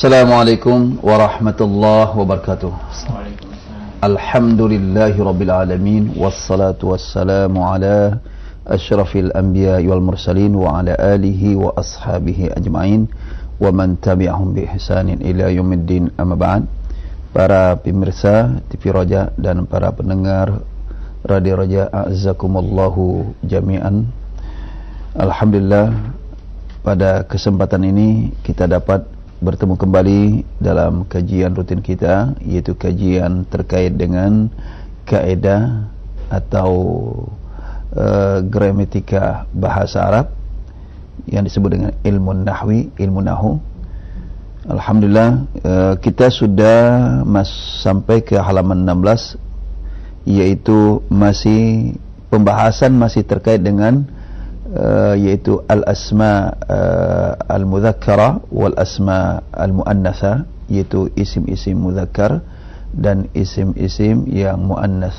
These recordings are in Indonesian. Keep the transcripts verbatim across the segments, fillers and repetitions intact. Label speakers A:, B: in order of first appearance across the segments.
A: Assalamualaikum warahmatullahi wabarakatuh. Alhamdulillahi rabbil alamin, wassalatu wassalamu ala asyrafil anbiya wal mursalin wa ala alihi wa ashabihi ajma'in wa man tabi'ahum bi ihsanin ila yaumiddin, amma ba'd. Para pemirsa T V Roja dan para pendengar Radio Roja, a'azzakumullahu jami'an. Alhamdulillah, pada kesempatan ini kita dapat bertemu kembali dalam kajian rutin kita, yaitu kajian terkait dengan kaedah atau uh, gramatika bahasa Arab yang disebut dengan ilmu nahwi, ilmu nahu. Alhamdulillah, uh, kita sudah mas sampai ke halaman enam belas, yaitu masih pembahasan masih terkait dengan Uh, yaitu al-asma uh, al-mudzakkara wal asma al-muannatsa, yaitu isim-isim mudzakkar dan isim-isim yang muannas.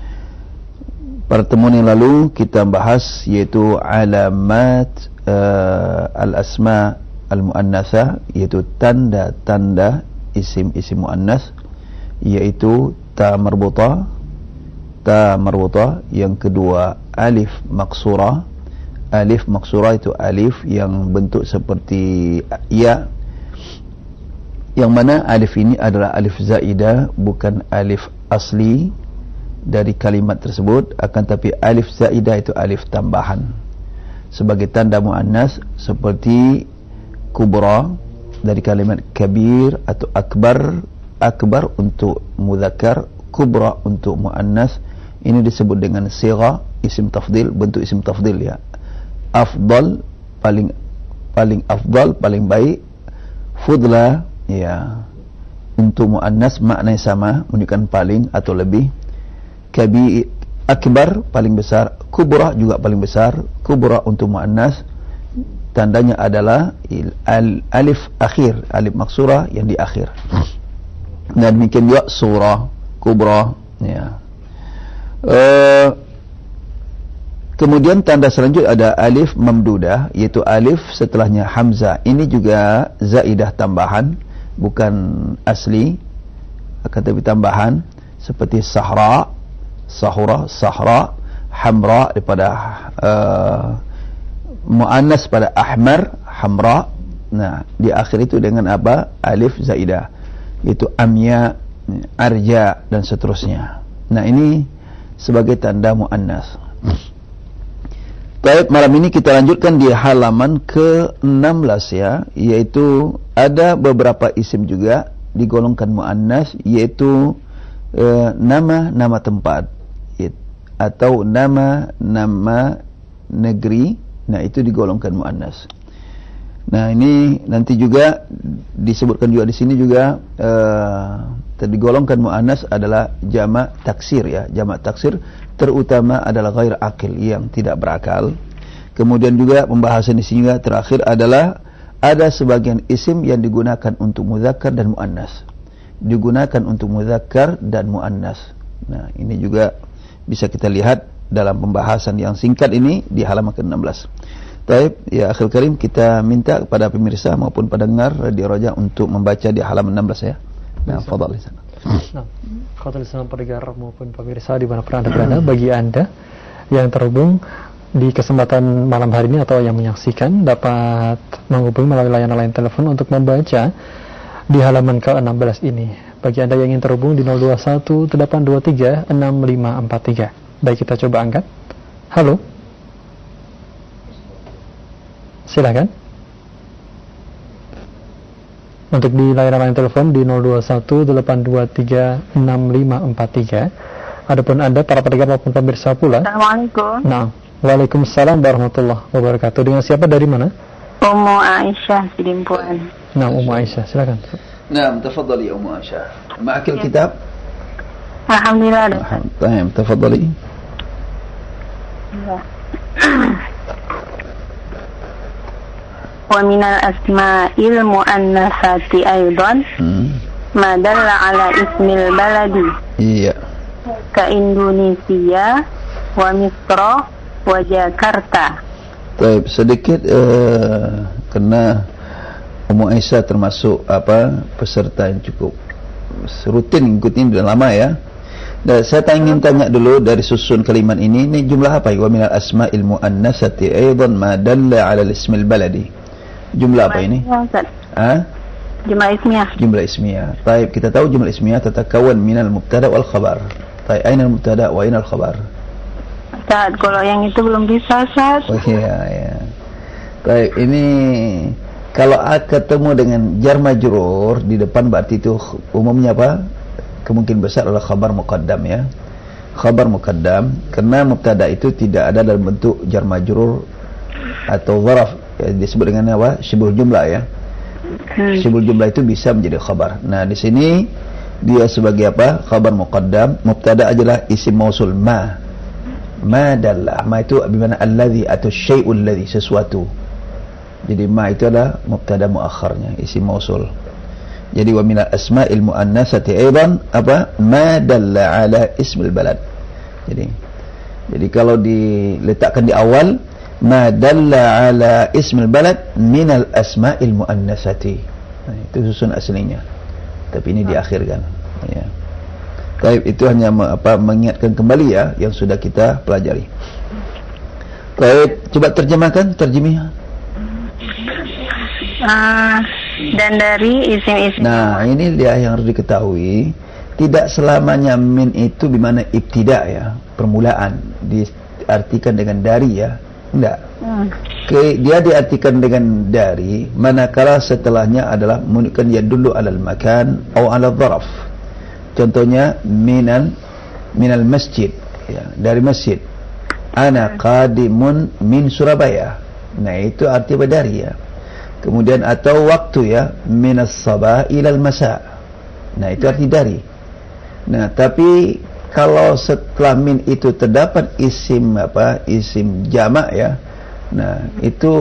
A: Pertemuan yang lalu kita bahas yaitu alamat uh, al-asma al-muannatsa, yaitu tanda-tanda isim-isim muannas, yaitu ta marbutah, ta marbutah, yang kedua alif maqsurah. Alif maksurah itu alif yang bentuk seperti ya, yang mana alif ini adalah alif zaidah, bukan alif asli dari kalimat tersebut, akan tapi alif zaidah itu alif tambahan sebagai tanda muannas, seperti kubra dari kalimat kabir atau akbar. Akbar untuk mudzakkar, kubra untuk muannas. Ini disebut dengan sigha, isim tafdil, bentuk isim tafdil ya. Afdal, paling paling afdal, paling baik. Fudla, ya, untuk muannas maknanya sama, menunjukkan paling atau lebih. Kabir, akbar, paling besar. Kubra juga paling besar. Kubra untuk muannas, tandanya adalah al, alif akhir, alif maksurah yang di akhir. Dan demikian juga surah, kubra, ya. Uh, Kemudian tanda selanjutnya ada alif mamdudah, yaitu alif setelahnya hamzah. Ini juga zaidah tambahan, bukan asli, akan tapi tambahan, seperti sahra, sahura, sahra, hamra daripada uh, muannas pada ahmar, hamra. Nah, di akhir itu dengan apa? Alif zaidah, yaitu amya, arja dan seterusnya. Nah, ini sebagai tanda muannas. Baik, malam ini kita lanjutkan di halaman ke enam belas ya, yaitu ada beberapa isim juga digolongkan muannas, yaitu e, nama nama tempat it, atau nama nama negeri. Nah, itu digolongkan muannas. Nah, ini nanti juga disebutkan juga di sini juga e, digolongkan muannas adalah jamak taksir ya, jamak taksir terutama adalah ghair akil, yang tidak berakal. Kemudian juga pembahasan di sini juga terakhir adalah ada sebagian isim yang digunakan untuk mudzakkar dan muannas. Digunakan untuk mudzakkar dan muannas. Nah, ini juga bisa kita lihat dalam pembahasan yang singkat ini di halaman ke enam belas. Baik, ya akhil karim, kita minta kepada pemirsa maupun pendengar Radio Roja untuk membaca di halaman enam belas ya. Nah, fadhal di sana.
B: Nah, khotbah Islam pendengar maupun pemirsa dimanapun Anda berada, bagi Anda yang terhubung di kesempatan malam hari ini atau yang menyaksikan, dapat menghubungi melalui layanan line telepon untuk membaca di halaman ke enam belas ini. Bagi Anda yang ingin terhubung di nol dua satu delapan dua tiga enam lima empat tiga. Baik, kita coba angkat. Halo, silakan. Untuk di layanan telepon di nol dua satu delapan dua tiga enam lima empat tiga. Adapun Anda para pendengar maupun pemirsa pula.
C: Assalamualaikum.
B: Nah, waalaikumsalam warahmatullahi wabarakatuh. Dengan siapa, dari mana?
C: Ummu Aisyah Sidimpuan.
B: Nah, Ummu Aisyah, silakan.
A: Nah, tafadhali ya Ummu Aisyah. Ma'akil kitab?
C: Alhamdulillah.
A: Baik, tafadhali.
C: Ya. Wa minal asma'il mu'annasati aidan ma dalla ala ismil baladi. Iya. Ka Indonesia wa Misra wa Jakarta.
A: Baik, sedikit uh, kena Ummu Aisyah termasuk apa peserta yang cukup rutin ikutin sudah lama ya. Dan saya ingin tanya dulu dari susun kalimat ini, ini jumlah apa? Wa minal asma'il muannasati aidan ma dalla 'ala al-ismil baladi. Jumlah apa ini? Ah?
C: Jumlah ismiyah.
A: Jumlah ismiyah. Baik, kita tahu jumlah ismiyah tatakawan minal mubtada wal khabar. Baik, aina al-mubtada wa aina al-khabar?
C: Ustaz, kalau yang itu belum bisa, Ustaz.
A: Oh iya, ya. Baik, ini kalau ketemu dengan jar majrur di depan berarti itu umumnya apa? Kemungkinan besar adalah khabar muqaddam ya. Khabar muqaddam karena mubtada itu tidak ada dalam bentuk jar majrur atau zaraf ya, disebut dengan apa? Syibul jumlah ya. Hmm. Syibul jumlah itu bisa menjadi khabar. Nah, di sini dia sebagai apa? Khabar muqaddam. Mubtada adalah isim mausul ma. Ma dalla. Ma itu bermakna alladhi atau syai'ul ladzi, sesuatu. Jadi ma itu adalah mubtada muakharnya, isim mausul. Jadi wa minal asma'il muannasati aidan apa? Ma dalla ala ismil balad. Jadi jadi kalau diletakkan di awal ma dalla ala ismil balad minal asma'il muannasati. Nah, itu susun aslinya. Tapi ini diakhirkan ya. Baik, itu hanya apa mengingatkan kembali ya yang sudah kita pelajari. Baik, coba terjemahkan, terjemih.
C: Uh, dan dari isim-isim.
A: Nah, ini dia yang harus diketahui. Tidak selamanya min itu bermakna ibtida ya, permulaan, diartikan dengan dari ya. Enggak. Hmm. Ke, dia diartikan dengan dari manakala setelahnya adalah menunjukkan ya dulu alal makan atau alal dharaf. Contohnya minal minal masjid ya, dari masjid. Ana qadimun min Surabaya. Nah, itu arti dari ya. Kemudian atau waktu ya, minas sabah ilal masa. Nah, itu arti dari. Nah, tapi kalau setelah min itu terdapat isim apa? Isim jamak ya. Nah, itu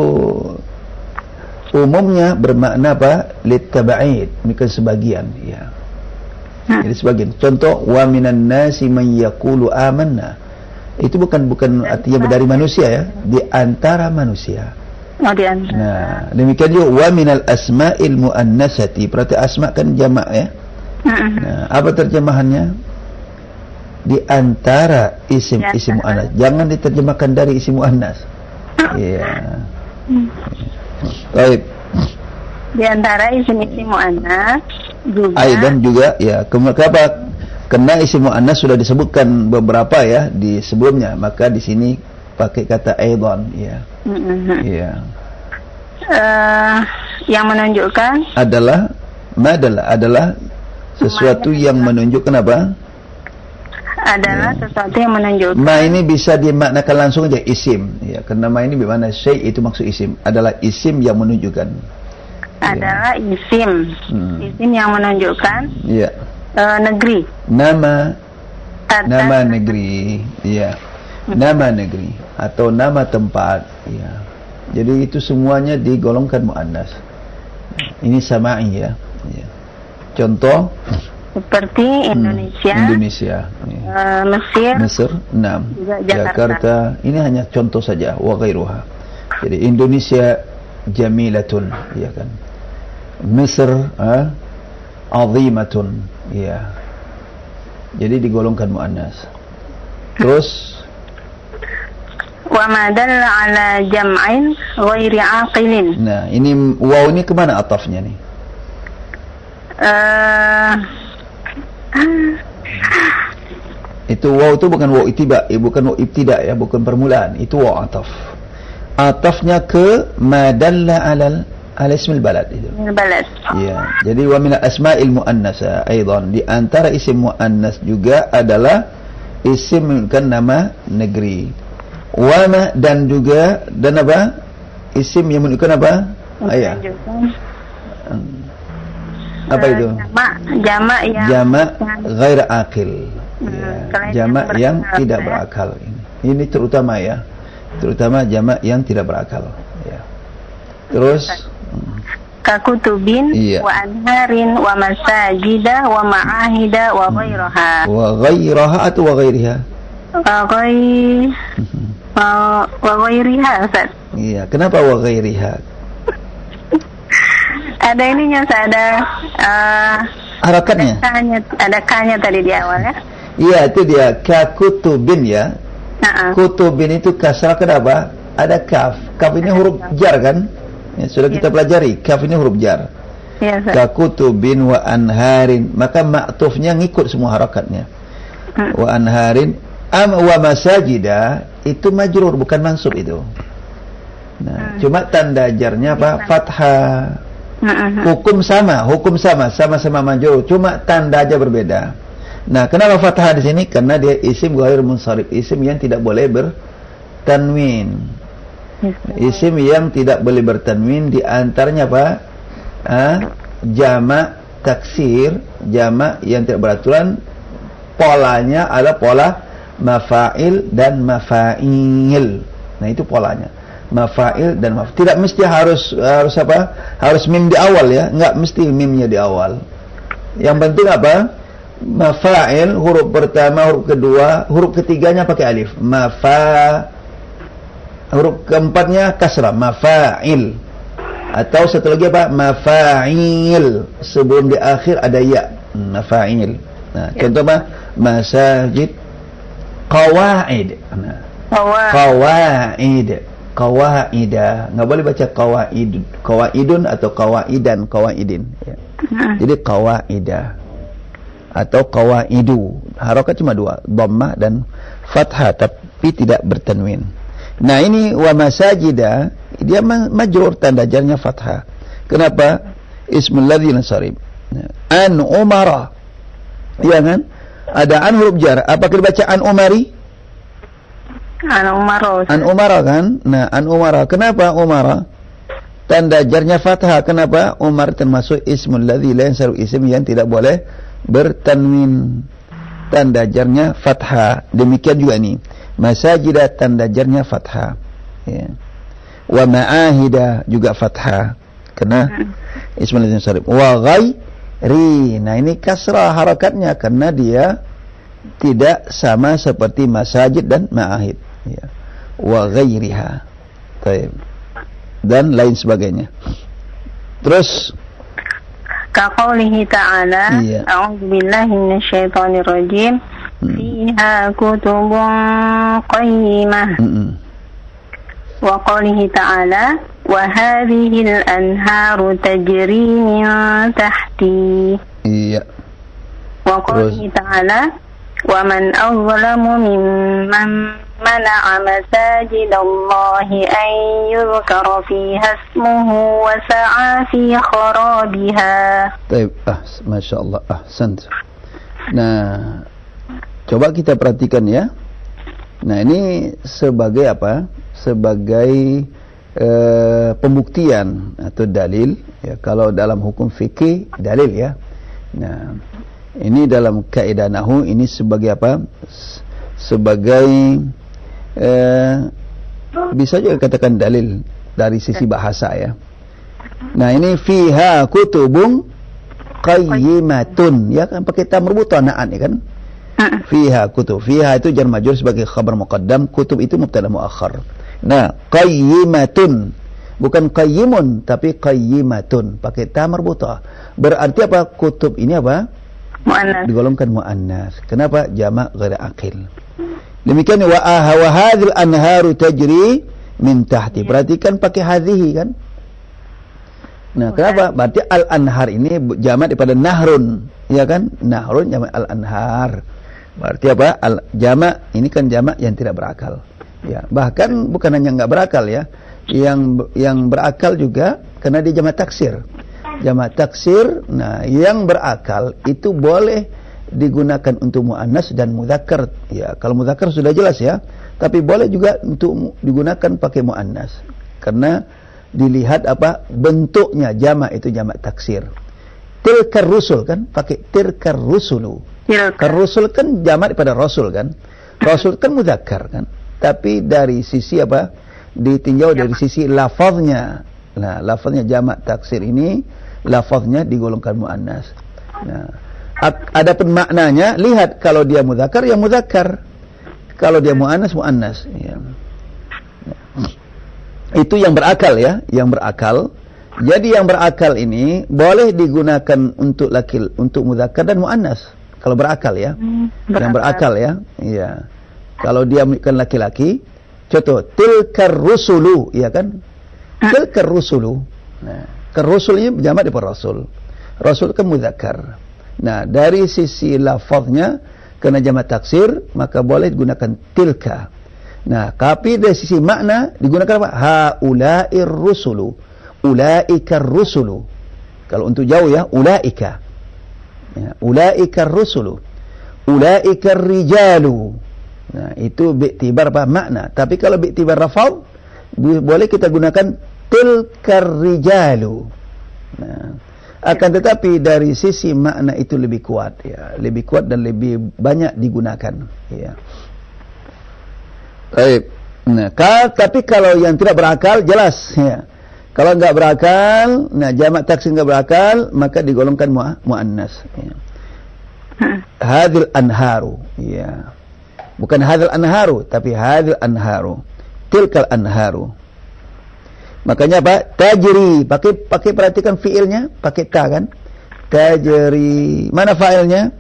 A: umumnya bermakna apa? Litaba'id, bukan sebagian ya. Jadi sebagian. Contoh wa minan nasi man yaqulu amanna. Itu bukan bukan artinya dari manusia ya, di antara manusia.
C: Oh, di antara.
A: Nah, demikian juga wa minal asma'il muannasati. Berarti asma kan jamak ya. Nah, apa terjemahannya? Di antara isim isim muannas. Jangan diterjemahkan dari isim muannas. Iya. Baik.
C: Di antara isim-isim muannas juga.
A: Aidan juga ya. Kenapa? Karena isim muannas sudah disebutkan beberapa ya di sebelumnya, maka di sini pakai kata aidan ya. Iya.
C: Uh, yang menunjukkan
A: adalah madalla adalah sesuatu yang menunjukkan apa?
C: Adalah ya. Sesuatu yang menunjukkan.
A: Ma ini bisa dimaknakan langsung aja isim ya, karena ma ini bermakna syai' itu maksud isim, adalah isim yang menunjukkan.
C: Adalah ya. Isim. Hmm. Isim yang menunjukkan
A: ya.
C: uh, negeri.
A: Nama
C: Atas.
A: Nama negeri, ya. Nama negeri atau nama tempat, ya. Jadi itu semuanya digolongkan muannas. Ini sama'i ya. ya. Contoh
C: seperti Indonesia,
A: hmm, Indonesia, ya.
C: uh, Mesir,
A: Mesir, enam,
C: Jakarta.
A: Jakarta. Ini hanya contoh saja, wa ghairuha. Jadi Indonesia jamilatun, ya kan. Mesir, ah, azimatun, ya. Jadi digolongkan muannas. Terus
C: wa ma dalla ala jam'in ghairi aqilin.
A: Nah, ini waw ini kemana atafnya nih?
C: Uh,
A: itu waw itu bukan waw ittiba, eh, bukan waw ibtida ya, bukan permulaan, itu waw ataf. Atafnya ke ma dalla alal ala ismil balad itu.
C: Balad.
A: Ya, jadi wa min asma'il muannasa aidan, di antara isim muannas juga adalah isim kan nama negeri. Wa ma dan juga dan apa? Isim yang menunjukkan apa? Ayah. Apa itu?
C: Jamak, jamak yang
A: jamak ghair aqil.
C: Hmm,
A: ya, jamak yang tidak berakal. Ini. Ini terutama ya. Terutama jamak yang tidak berakal, ya. Terus
C: kakutubin
A: iya.
C: wa anharin wa masajida wa ma'ahida wa ghairaha.
A: Wa ghairaha atau wa ghairiha?
C: Wa ghair wa ghairiha, Ustaz.
A: Iya, kenapa wa ghairiha?
C: Ada ininya, ada uh,
A: harakatnya.
C: Ada K-nya tadi di awal ya.
A: Iya, itu dia kakutubin ya.
C: Uh-uh.
A: Kutubin itu kasrah kenapa? Ada kaf. Kaf ini huruf jar kan? Ya, sudah kita
C: Ya.
A: pelajari. Kaf ini huruf jar.
C: Iya, Ustaz.
A: Kakutubin wa anharin, maka ma'tufnya ngikut semua harakatnya.
C: Hmm.
A: Wa anharin am wa masajida itu majrur bukan mansub itu. Nah,
C: Hmm.
A: cuma tanda jarnya apa? Fathah.
C: Uh-uh.
A: Hukum sama, hukum sama, sama-sama majrur, cuma tanda aja berbeda. Nah, kenapa fathah di sini? Karena dia isim ghair munsharif, isim yang tidak boleh bertanwin. Isim yang tidak boleh bertanwin di antaranya apa? Ah, jamak taksir, jamak yang tidak beraturan, polanya adalah pola mafa'il dan mafa'il. Nah, itu polanya. Mafa'il dan mafa'il. Tidak mesti harus harus apa? Harus mim di awal ya, enggak mesti mimnya di awal. Yang penting apa? Mafa'il huruf pertama, huruf kedua, huruf ketiganya pakai alif. Mafa, huruf keempatnya kasrah, mafa'il. Atau satu lagi apa? Mafa'il. Sebelum di akhir ada ya. Mafa'il. Nah, ya. Contoh apa? Masajid, qawaid. Nah, qawaid, qawaida. Enggak boleh baca qawaid, qawaidun atau qawaidan, qawaidin. Ya. Hmm. Jadi qawaida atau qawaidu. Harakat cuma dua, dhammah dan fathah, tapi tidak bertanwin. Nah, ini wa masajida, dia majrur, tanda jarnya fathah. Kenapa? Ismul ladzi nasarib. An umara. Ya kan? Ada an huruf jar. Apa kita baca an umari?
C: An umara.
A: An umara kan? Nah, an umara. Kenapa umara? Tanda jarnya fathah. Kenapa? Umar termasuk ismul ladzi la yansarif, isim yang tidak boleh bertanwin. Tanda jarnya fathah. Demikian juga ini. Masajidah tanda jarnya fathah. Ya. Wa ma'ahida juga fathah. Kena hmm. ismul ladzi nasarif. Wa ghairi. Nah, ini kasrah harakatnya karena dia tidak sama seperti masajid dan ma'ahid. Ya. Wa ghairiha. Baik. Dan lain sebagainya. Terus
C: kaqaulihi ta'ala,
A: iya.
C: a'udzu billahi minasyaitonir rajim. Hmm. Fiha kutubun qayyimah. Hmm. Wa qawlihi ta'ala, wa hadhil anharu tajri min tahti.
A: Iya.
C: Wa qawlihi ta'ala, wa man azlamu mimman mana'a masajidallahi an yuzkara fiha ismuhu wa sa'a fi kharabiha.
A: Baik, ah, Masya Allah, ahsant. Nah, coba kita perhatikan ya. Nah, ini sebagai apa? Sebagai uh, pembuktian atau dalil ya, kalau dalam hukum fikih dalil ya. Nah, ini dalam kaidah nahwu ini sebagai apa? Sebagai uh, bisa juga katakan dalil dari sisi bahasa ya. Nah, ini fiha kutubun qayyimatun ya kan, pakai tamr butanaan ya kan. Fiha kutub, fiha itu jar majrur sebagai khabar muqaddam, kutub itu mubtada muakhar. Nah, qayyimatun bukan qayyimun tapi qayyimatun, pakai ta marbuthah. Berarti apa? Kutub ini apa?
C: Muannas.
A: Digolongkan muannas. Kenapa? Jamak ghair aqil. Demikian wa ah wa hadhil anharu tajri min tahti. Perhatikan pakai hadhihi kan? Nah, kenapa? Berarti al-anhar ini jamak daripada nahrun, ya kan? Nahrun jamak al-anhar. Berarti apa? Al jamak ini kan jamak yang tidak berakal. Ya, bahkan bukan hanya enggak berakal ya. Yang yang berakal juga karena dia jamak taksir. Jamak taksir, nah yang berakal itu boleh digunakan untuk muannas dan mudzakkar. Ya, kalau mudzakkar sudah jelas ya. Tapi boleh juga untuk digunakan pakai muannas. Karena dilihat apa bentuknya, jamak itu jamak taksir. Tilkar rusul kan pakai tilkar rusulu. Tilkar rusul kan jamak daripada rasul kan. Rasul kan mudzakkar kan. Tapi dari sisi apa? Ditinjau dari sisi lafaznya. Nah, lafaznya jamak taksir ini lafaznya digolongkan muannas. Nah, adapun maknanya lihat kalau dia mudzakkar ya mudzakkar. Kalau dia muannas muannas ya. Itu yang berakal ya, yang berakal Jadi yang berakal ini boleh digunakan untuk laki, untuk mudzakkar dan muannas. Kalau berakal ya. Hmm, berakal. Yang berakal ya. Iya. Kalau dia bukan laki-laki, contoh tilkar rusulu, ya kan? Tilkar rusulu. Nah, kerusul ini jamak daripada rasul. Rasul kan mudzakkar. Nah, dari sisi lafaznya kena jamak taksir, maka boleh digunakan tilka. Nah, tapi dari sisi makna digunakan apa? Haula'ir rusulu. Ulaikar rusulu. Kalau untuk jauh ya, ulaika. Ya, ulaikar rusulu. Ulaikar rijalu. Nah, itu bi'tibar apa? Makna. Tapi kalau bi'tibar rafal, boleh kita gunakan tilkar rijalu. Nah, akan tetapi dari sisi makna itu lebih kuat ya, lebih kuat dan lebih banyak digunakan ya. Baik. Nah, ka, tapi kalau yang tidak berakal jelas ya. Kalau enggak berakal, nah jamak taksir enggak berakal, maka digolongkan mu muannas ya. Hadil anharu ya. Bukan hadil anharu, tapi hadil anharu. Tilkal anharu. Makanya apa? Tajri. Pakai pakai perhatikan fiilnya, pakai ta kan? Tajri. Mana fa'ilnya?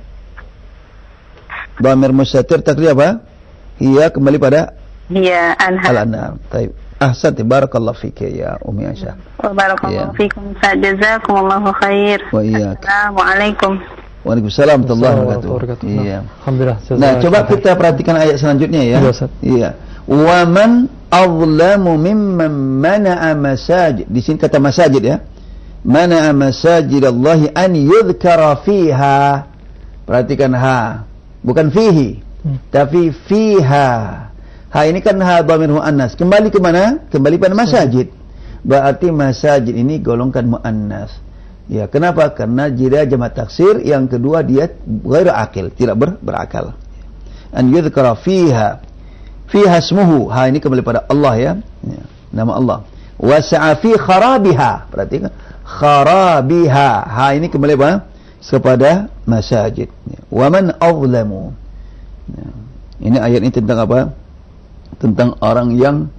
A: Dhamir mustatir takdir apa? Iya kembali pada
C: iya anhar.
A: Al-anhar. Baik. Ahsanti, barakallahu fiki ya Umi Aisyah.
C: Wa barakallahu fikum. Jazakumullahu khair.
A: Wa iyyak.
C: Assalamualaikum.
A: Waalaikumsalam warahmatullahi wabarakatuh. Iya.
B: Alhamdulillah.
A: Nah, coba kita perhatikan ayat selanjutnya ya. Iya. Wa man azlamu mimman mana'a masajid. Di sini kata masajid ya. Mana'a masajidallahi an yudhkara fiha. Perhatikan ha. Bukan fihi, hmm. tapi fiha. Ha ini kan ha dhamir muannas. Kembali ke mana? Kembali pada masajid. Berarti masajid ini golongkan muannas. Ya, kenapa? Karena dia jamak taksir, yang kedua dia ghairu akil, tidak ber, berakal. An yudhkara fiha. Fiha ismuhu. Ha ini kembali pada Allah ya. Ya, nama Allah. Wa sa'a fi kharabiha. Perhatikan. Kharabiha. Ha ini kembali pada kepada masajid. Wa man azlamu. Ya. Ini ayat ini tentang apa? Tentang orang yang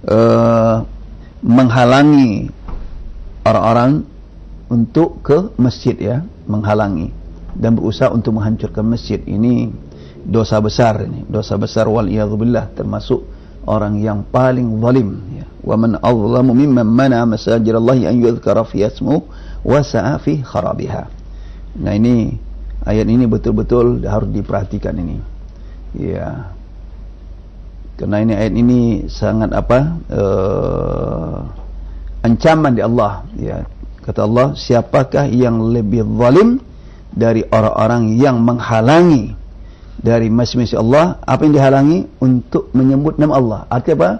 A: uh, menghalangi orang-orang untuk ke masjid ya, menghalangi dan berusaha untuk menghancurkan masjid. Ini dosa besar ini, dosa besar wal iyadzubillah, termasuk orang yang paling zalim ya. Wa man azlamu mimman mana masajidallahi an yuzkara fi ismuhu wa sa'a fi kharabiha. Nah, ini ayat ini betul-betul harus diperhatikan ini. Ya. Karena ini ayat ini sangat apa? Uh, ancaman di Allah ya. Kata Allah, siapakah yang lebih zalim dari orang-orang yang menghalangi dari masjid Allah? Apa yang dihalangi? Untuk menyebut nama Allah. Artinya apa?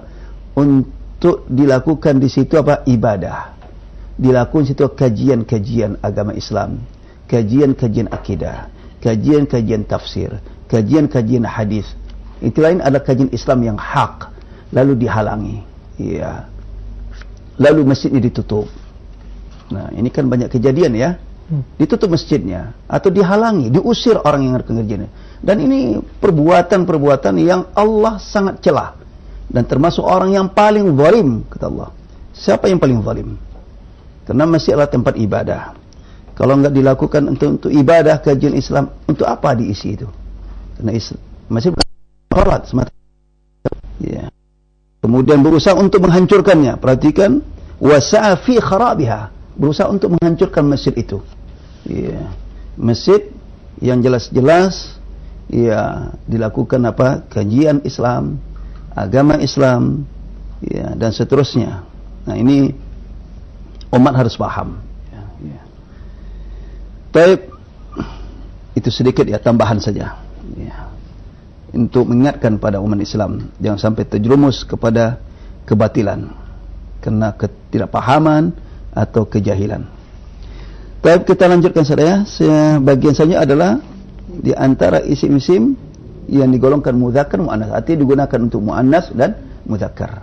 A: Untuk dilakukan di situ apa? Ibadah. Dilakukan di situ kajian-kajian agama Islam, kajian-kajian akidah, kajian-kajian tafsir, kajian-kajian hadis. Itu lain adalah kajian Islam yang hak, lalu dihalangi. Ya. Lalu masjidnya ditutup. Nah, ini kan banyak kejadian ya. Ditutup masjidnya atau dihalangi, diusir orang yang kerjanya. Dan ini perbuatan-perbuatan yang Allah sangat celah. Dan termasuk orang yang paling zalim, kata Allah. Siapa yang paling zalim? Karena masjid adalah tempat ibadah. Kalau enggak dilakukan untuk, untuk ibadah, kajian Islam, untuk apa diisi itu? Karena Islam, masjid sholat semata. Ya. Kemudian berusaha untuk menghancurkannya. Perhatikan, wasa'a fi kharabiha. Berusaha untuk menghancurkan masjid itu. Ya. Masjid yang jelas-jelas ya dilakukan apa? Kajian Islam, agama Islam, ya, dan seterusnya. Nah, ini umat harus paham. Ya, ya. Baik, itu sedikit ya tambahan saja. Ya. Untuk mengingatkan pada umat Islam jangan sampai terjerumus kepada kebatilan karena ketidakpahaman atau kejahilan. Baik, kita lanjutkan saja. Bagian selanjutnya adalah di antara isim-isim yang digolongkan mudzakkar muannas, artinya digunakan untuk muannas dan mudzakkar.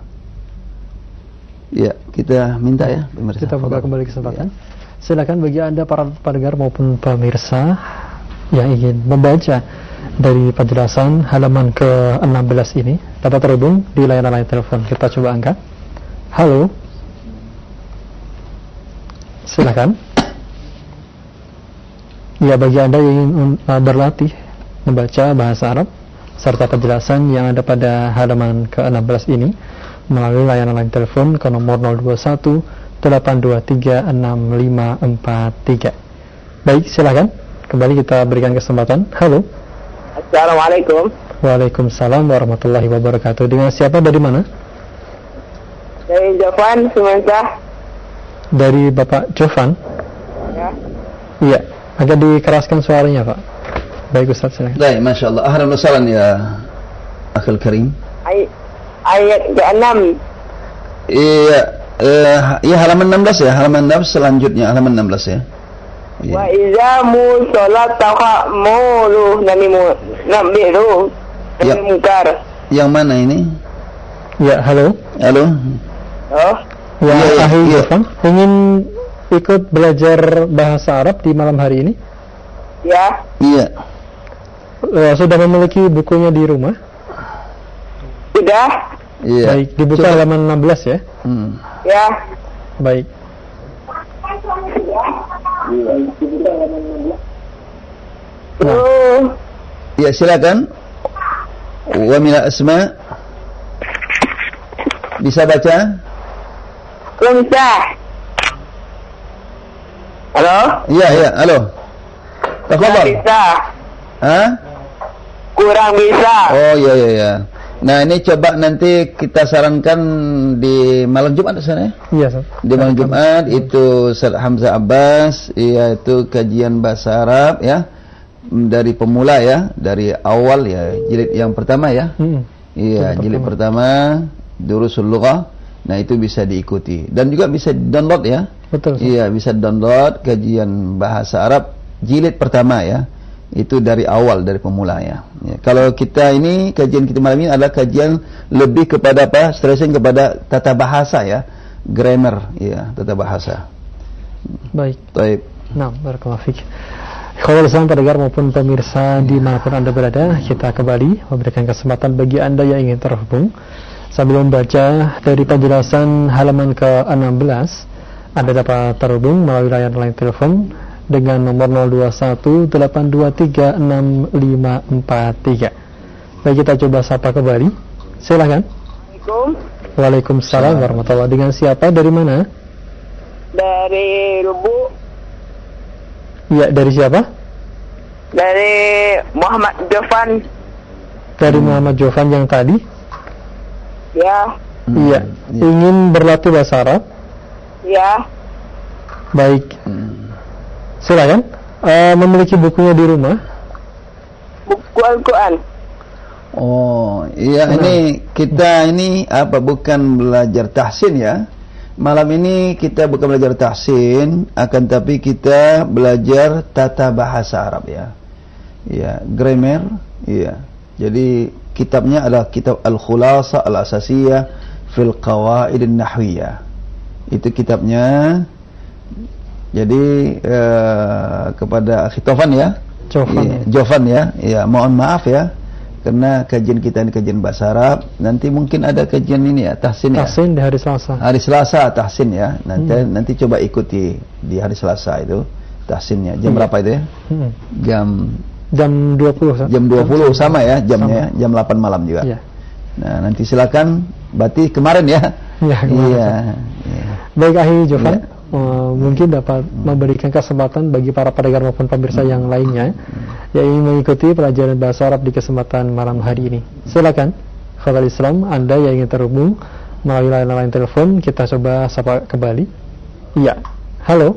A: Ya, kita minta ya pemirsa.
B: Kita buka kembali kesempatan. Ya. Silakan bagi Anda para pendengar maupun pemirsa yang ingin membaca dari penjelasan halaman ke enam belas ini dapat terhubung di layanan line telepon. Kita coba angkat. Halo. Silakan. Ya, bagi Anda yang ingin uh, berlatih membaca bahasa Arab serta penjelasan yang ada pada halaman ke enam belas ini melalui layanan line telepon ke nomor nol dua satu delapan dua tiga enam lima empat tiga. Baik, silakan. Kembali kita berikan kesempatan. Halo.
D: Assalamualaikum.
B: Waalaikumsalam warahmatullahi wabarakatuh. Dengan siapa, dari mana?
D: Dari Jovan, Sumensa.
B: Dari Bapak Jovan?
D: Ya.
B: Iya, agak dikeraskan suaranya, Pak. Baik, Ustaz, silakan.
A: Baik, Masya Allah. Ahlan wa sahlan ya akhil karim.
D: Ay- ayat keenam.
A: Iya, eh, ya halaman enam belas ya, halaman enam belas selanjutnya, halaman enam belas ya. Iya.
D: Wa iza mu salat taqamulu namimu nabiru
A: Ya.
D: mungkar.
A: Yang mana ini?
B: Ya, halo.
A: Halo.
D: Oh,
B: Ya,
A: Iya, iya,
B: Ahli
A: iya.
B: Jovan, ingin ikut belajar bahasa Arab di malam hari ini?
D: ya.
A: Iya.
B: Eh, sudah memiliki bukunya di rumah?
D: Sudah?
A: Iya.
B: Baik, dibuka
A: Coba.
B: halaman enam belas ya.
A: Hmm.
D: Ya.
B: Baik.
D: Terus
A: Ya, silakan. Wa min asma. Bisa baca?
D: belum bisa. Halo?
A: Iya, iya, halo.
D: Kurang
A: Tafadhal.
D: bisa.
A: Hah?
D: Kurang bisa.
A: Oh, iya, iya, iya. Nah, ini coba nanti kita sarankan di malam Jumat sana ya.
B: Iya, Ustaz.
A: Di malam Jumat itu Ustaz Hamzah Abbas, yaitu kajian bahasa Arab ya, dari pemula ya, dari awal ya, jilid yang pertama ya.
B: Hmm.
A: Iya,
B: Jilid
A: jilid pertama, Durusul Lughah. Nah, itu bisa diikuti dan juga bisa download ya.
B: Betul, Ustaz.
A: Iya, bisa download kajian bahasa Arab jilid pertama ya. Itu dari awal, dari pemula ya. Ya, kalau kita ini kajian kita malam ini adalah kajian lebih kepada apa? Stressing kepada tata bahasa ya, grammar ya, tata bahasa.
B: Baik.
A: Baik.
B: Nah, barakallahu fiik. Kalau bersama pendengar maupun pemirsa dimanapun Anda berada, kita kembali memberikan kesempatan bagi Anda yang ingin terhubung sambil membaca dari penjelasan halaman ke enam belas. Anda dapat terhubung melalui layanan line telepon dengan nomor nol dua satu delapan dua tiga enam lima empat tiga. Baik, kita coba sapa kembali. Silakan.
D: Assalamualaikum.
B: Waalaikumsalam warahmatullahi wabarakatuh. Dengan siapa, dari mana?
D: Dari Lubuk.
B: Ya, dari siapa?
D: Dari Muhammad Jovan.
B: Dari Muhammad Jovan yang tadi.
D: Ya.
A: Hmm,
B: Iya.
A: iya.
B: Ingin berlatih bahasa Arab.
D: Ya.
B: Baik.
A: Hmm.
B: Silakan. Eh, memiliki bukunya di rumah.
D: Buku Al-Quran.
A: Oh, iya,
B: Nah.
A: ini kita ini apa bukan belajar tahsin ya. Malam ini kita bukan belajar tahsin, akan tapi kita belajar tata bahasa Arab ya. Ya, grammar, iya. Jadi kitabnya adalah kitab Al-Khulasa Al-Asasiyah fil Qawaid An-Nahwiyah. Itu kitabnya. Jadi eh, kepada Akhi Taufan ya.
B: Jovan.
A: Iya, Jovan ya. Ya, mohon maaf ya. Karena kajian kita ini kajian bahasa Arab, nanti mungkin ada kajian ini ya, tahsin ya.
B: Tahsin di hari Selasa.
A: Hari Selasa tahsin ya. Nanti
B: Hmm.
A: nanti coba ikuti di hari Selasa itu tahsinnya. Jam
B: Hmm.
A: berapa itu ya?
B: Hmm.
A: Jam
B: Jam dua puluh. Ustaz.
A: jam dua puluh sama ya jamnya
B: Sama.
A: ya. Jam delapan malam juga.
B: Iya.
A: Nah, nanti silakan, berarti kemarin ya.
B: Iya, kemarin,
A: Iya.
B: Ustaz.
A: Iya.
B: Baik, Ahli Jovan.
A: Iya.
B: eh, mungkin dapat memberikan kesempatan bagi para pendengar maupun pemirsa yang lainnya yang ingin mengikuti pelajaran bahasa Arab di kesempatan malam hari ini. Silakan, Fadhil Islam, Anda yang ingin terhubung melalui layanan telepon, kita coba sapa kembali. Iya. Halo.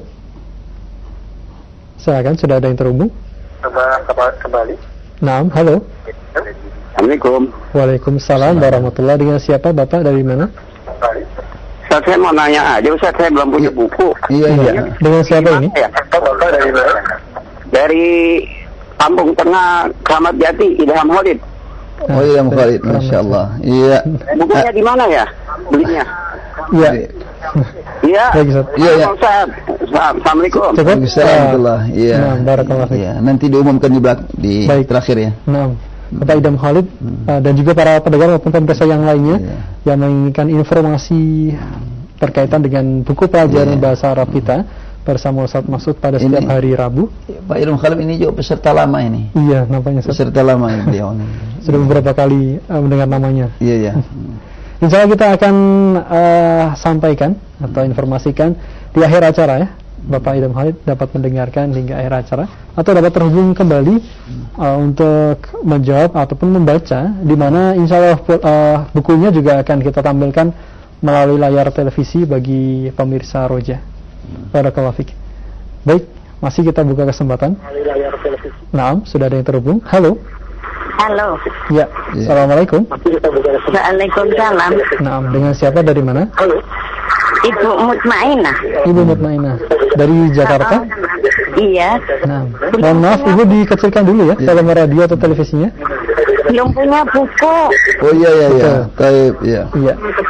B: Silakan, sudah ada yang terhubung?
D: Coba kembali.
B: Naam, halo.
D: Assalamualaikum.
B: Waalaikumsalam warahmatullahi. Dengan siapa, Bapak, dari mana?
D: Ustaz, saya mau nanya aja, Ustaz, saya belum punya buku.
A: Iya, iya.
B: Dengan siapa ini?
D: Ya, Bapak dari mana? Dari Kampung Tengah, Kramat Jati, Ilham Khalid.
A: Oh iya, Mukhalid, Masya Allah. Iya.
D: Bukunya di mana ya belinya?
B: Iya.
D: Iya.
B: Baik, Ustaz.
A: Iya, iya.
D: Ustaz. Assalamualaikum.
B: Cukup.
A: Waalaikumsalam. Iya.
B: Nah, barakallahu fiik.
A: Iya, nanti diumumkan di belak di
B: Baik.
A: terakhir ya.
B: Nah, Bapak Idham Khalid uh, dan juga para pendengar maupun pemirsa yang lainnya
A: Iya.
B: yang menginginkan informasi berkaitan dengan buku pelajaran
A: Iya.
B: bahasa Arab kita, bersama Ustaz Masud pada
A: Ini-
B: setiap hari Rabu.
A: Pak Ilham Khalif ini juga peserta lama ini.
B: Iya, nampaknya Ustaz.
A: Peserta lama ini beliau ini.
B: Sudah beberapa kali uh, mendengar namanya.
A: Iya ya.
B: Insya Allah kita akan uh, sampaikan atau informasikan di akhir acara ya. Bapak Idham Khalid dapat mendengarkan hingga akhir acara atau dapat terhubung kembali uh, untuk menjawab ataupun membaca, di mana insya Allah uh, bukunya juga akan kita tampilkan melalui layar televisi bagi pemirsa Roja. Barakallahu fiik. Baik, masih kita buka kesempatan. Naam, sudah ada yang terhubung. Halo.
C: Halo.
B: Ya,
A: Ya.
B: Assalamualaikum.
C: Waalaikumsalam.
B: Naam, dengan siapa dari mana?
C: Ibu Mutmainah.
B: Ibu Mutmainah dari Jakarta.
C: Iya.
B: Nah, mohon maaf Ibu dikecilkan dulu ya, dalam radio atau televisinya.
C: Belum punya buku.
A: Oh iya iya iya. Taib ya.
B: Iya.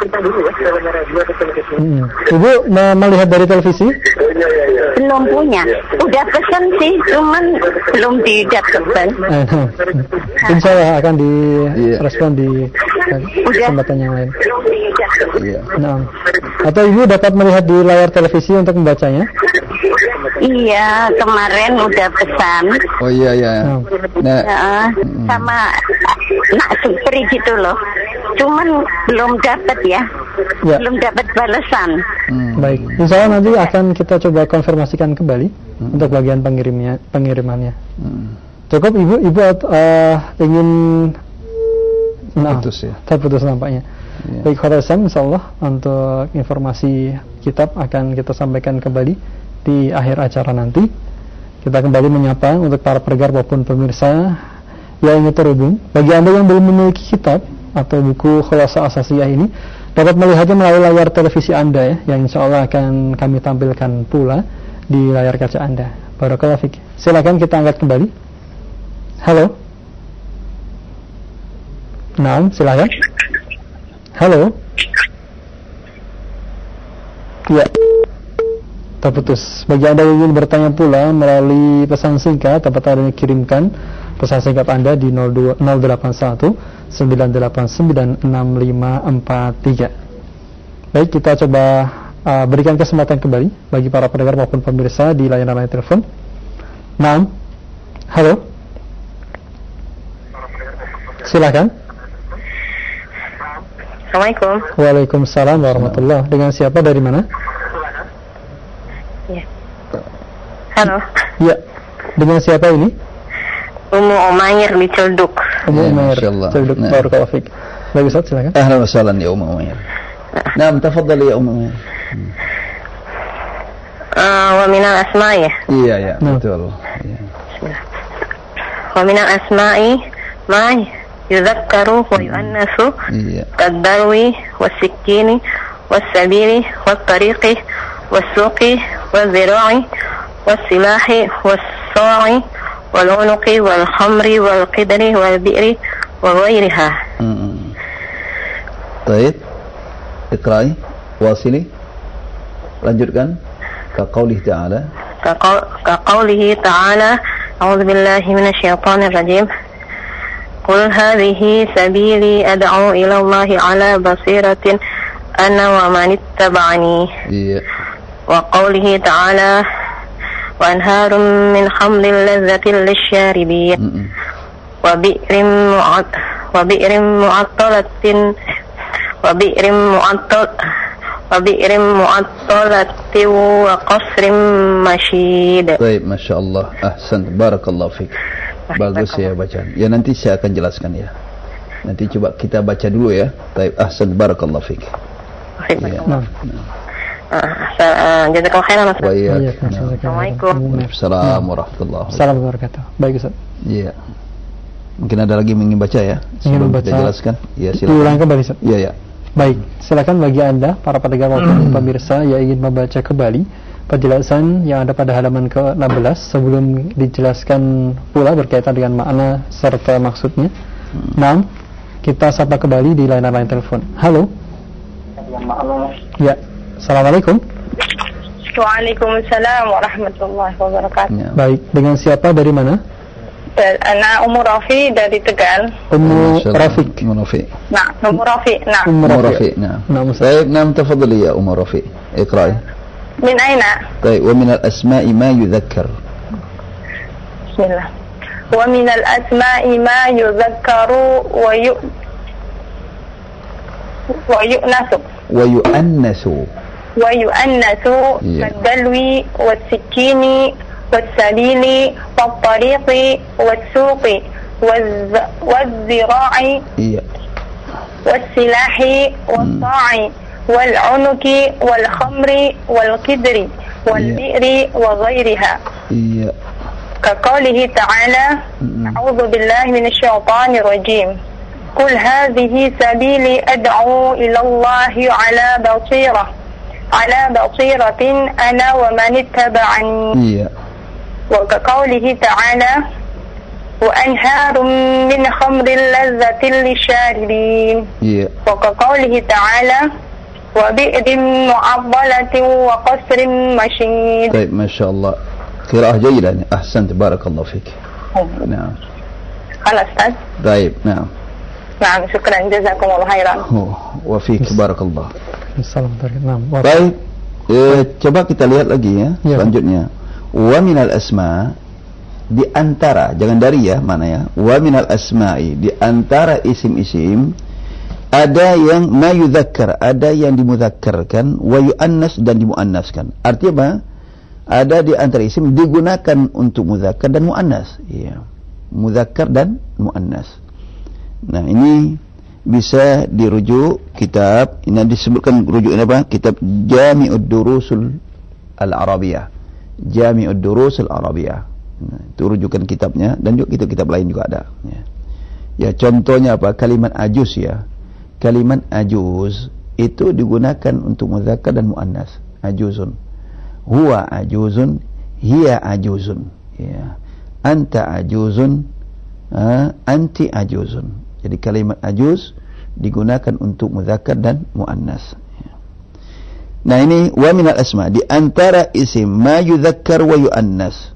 B: Hmm. Ibu me- melihat dari televisi?
C: Belum punya. Udah pesen sih, cuman belum didapatkan.
B: Eh, nah. Insya Allah akan
A: Iya.
B: direspon di kesempatan yang lain.
C: Belum didapatkan.
A: Iya.
B: Nah, atau Ibu dapat melihat di layar televisi untuk membacanya?
C: Iya, kemarin udah pesan.
A: Oh iya iya.
B: Nah.
A: Nah,
C: Ya, sama nak supri gitu loh. Cuman belum dapat ya.
B: Ya.
C: Belum dapat balasan.
A: hmm.
B: Baik, insya Allah nanti akan kita coba konfirmasikan kembali untuk bagian pengirimnya, pengirimannya.
A: Hmm.
B: Cukup Ibu, Ibu uh, ingin nah,
A: Putus ya.
B: terputus nampaknya.
A: Iya.
B: Baik, Khorasan, insyaallah untuk informasi kitab akan kita sampaikan kembali di akhir acara nanti. Kita kembali menyapa untuk para pendengar maupun pemirsa yang ingin terhubung. Bagi Anda yang belum memiliki kitab atau buku Khulasa Asasiyah ini, dapat melihatnya melalui layar televisi Anda ya, yang insyaallah akan kami tampilkan pula di layar kaca Anda. Barakallahu fiik. Silakan kita angkat kembali. Halo. Naam, silakan. Halo. Ya. Terputus. Bagi Anda yang ingin bertanya pula melalui pesan singkat, dapat Anda kirimkan pesan singkat Anda di nol dua nol delapan satu sembilan delapan sembilan enam lima empat tiga. Baik, kita coba uh, berikan kesempatan kembali bagi para pendengar maupun pemirsa di layanan line telepon. Naam. Halo. Silakan.
C: Assalamualaikum.
B: Waalaikumsalam warahmatullahi. Dengan siapa, dari mana?
C: Ya. Halo.
B: Ya. Dengan siapa ini?
C: Umu Umair di Celduk.
B: Umu
A: Ya,
B: Umair.
A: masyaallah.
B: Celduk,
A: Nah.
B: barakallahu fiik. Baik Ustaz, silakan.
A: أهلا وسهلا يا أم أمير. نعم تفضل يا أم أمير.
C: Uh, wa minal asma'i.
A: Iya ya,
B: Nah.
A: betul. Iya.
C: Wa minal asma'i ma yudhakkaru wa yu'annasu
A: Iya.
C: kaddarwi was-sikini was-sabili wat-tariqi was-suqi waz-zira'i was-silahi was-sa'i wal-unuqi wal-khamri wal-qidri wal-bi'ri wa ghairiha.
A: Hmm. Baik. Iqra'i, wasili. Lanjutkan. Kaqaulih ta'ala.
C: كقوله تعالى أعوذ بالله من الشيطان الرجيم قل هذه سبيلي أدعو إلى الله على بصيرة أنا ومن اتبعني
A: Iya.
C: وقوله تعالى وأنهار من خمر لذة للشاربين
A: Mm-mm.
C: وبئر معط وبئر معطلة وبئر معطل وبئر معطلة وقصر مشيد.
A: Baik, Masya Allah. Ahsan, barakallahu fiik. Bagus ya bacaan. Ya nanti saya akan jelaskan ya. Nanti coba kita baca dulu ya. Baik, ahsan, barakallahu fiik. Ya.
B: Nah.
C: Jazakallahu khairan.
A: Wa iyyak.
B: Iya,
C: Assalamualaikum.
A: Assalamualaikum warahmatullahi wabarakatuh.
B: Assalamualaikum warahmatullahi wabarakatuh. Baik Ustaz.
A: Iya. Mungkin ada lagi yang ingin baca ya?
B: Ingin
A: Sebelum
B: membaca.
A: kita jelaskan. Ya,
B: Diulang
A: silakan.
B: kembali Ustaz.
A: Iya, ya.
B: Baik, silakan bagi Anda para pendengar maupun pemirsa yang ingin membaca kembali penjelasan yang ada pada halaman ke enam belas sebelum dijelaskan pula berkaitan dengan makna serta maksudnya. Nah, kita sapa kembali di layanan line telepon. Halo. Ya. Assalamualaikum.
C: Waalaikumsalam warahmatullahi wabarakatuh.
A: Ya.
B: Baik, dengan siapa, dari mana?
C: Anak Ummu Rafi dari Tegal.
B: Ummu
A: Masya Allah.
B: Rafiq.
A: Ummu Rafiq.
C: Nah, Ummu Rafi. Nah,
B: Ummu
A: Ummu
B: Rafiq.
A: Rafiq. Nah.
B: Nah, Ustaz.
A: Baik, nam tafadhali ya Ummu Rafiq. Iqra'i.
E: من أين؟
A: طيب ومن الأسماء ما يذكر.
E: بسم الله. ومن الأسماء ما يذكر وي ويؤنث
A: ويؤنث
E: ويؤنث كالدلو والسكين والسبيل والطريق والسوق والذراع والسلاح والطاع والعنق والخمر والقدر والبئر وغيرها. كقوله تعالى: أعوذ بالله من الشيطان الرجيم. قل هذه سبيلي أدعو إلى الله على بصيرة على بصيرة أنا ومن اتبعني. وكقوله تعالى: وأنهار من خمر لذة للشاربين. وكقوله تعالى: وبئر معطلة وقصر مشيد.
A: طيب ما شاء الله قراءة جيدة أحسنت بارك الله فيك. نعم
E: خلاص أستاذ.
A: طيب نعم
E: نعم شكرا جزاكم الله خيرا.
A: وفيك بارك الله.
B: Assalamualaikum.
A: Baik, eh, coba kita lihat lagi ya, ya selanjutnya. Wa minal asma, di antara, jangan dari ya, mana ya? Wa minal asma'i, di antara isim-isim ada yang ma yudzakkar, ada yang dimudzakarkan, wa yuannas dan dimuannaskan. Artinya apa? Ada di antara isim digunakan untuk mudzakkar dan muannas. Iya. Mudzakkar dan muannas. Nah, ini bisa dirujuk kitab, ini disebutkan rujuknya apa? Kitab Jami'ud Durusul Al-Arabiyah. Jami'ud Durusul Al-Arabiyah. Nah, itu rujukan kitabnya dan juga kitab-kitab lain juga ada. Ya. Ya, contohnya apa? Kalimat ajuz ya. Kalimat ajuz itu digunakan untuk mudzakkar dan muannas. Ajuzun. Huwa ajuzun, hiya ajuzun. Ya. Anta ajuzun, uh, anti ajuzun. Jadi kalimat ajuz digunakan untuk mudzakkar dan muannas. Nah ini wa minal asma, di antara isim ma yudzakkar wa yuannas.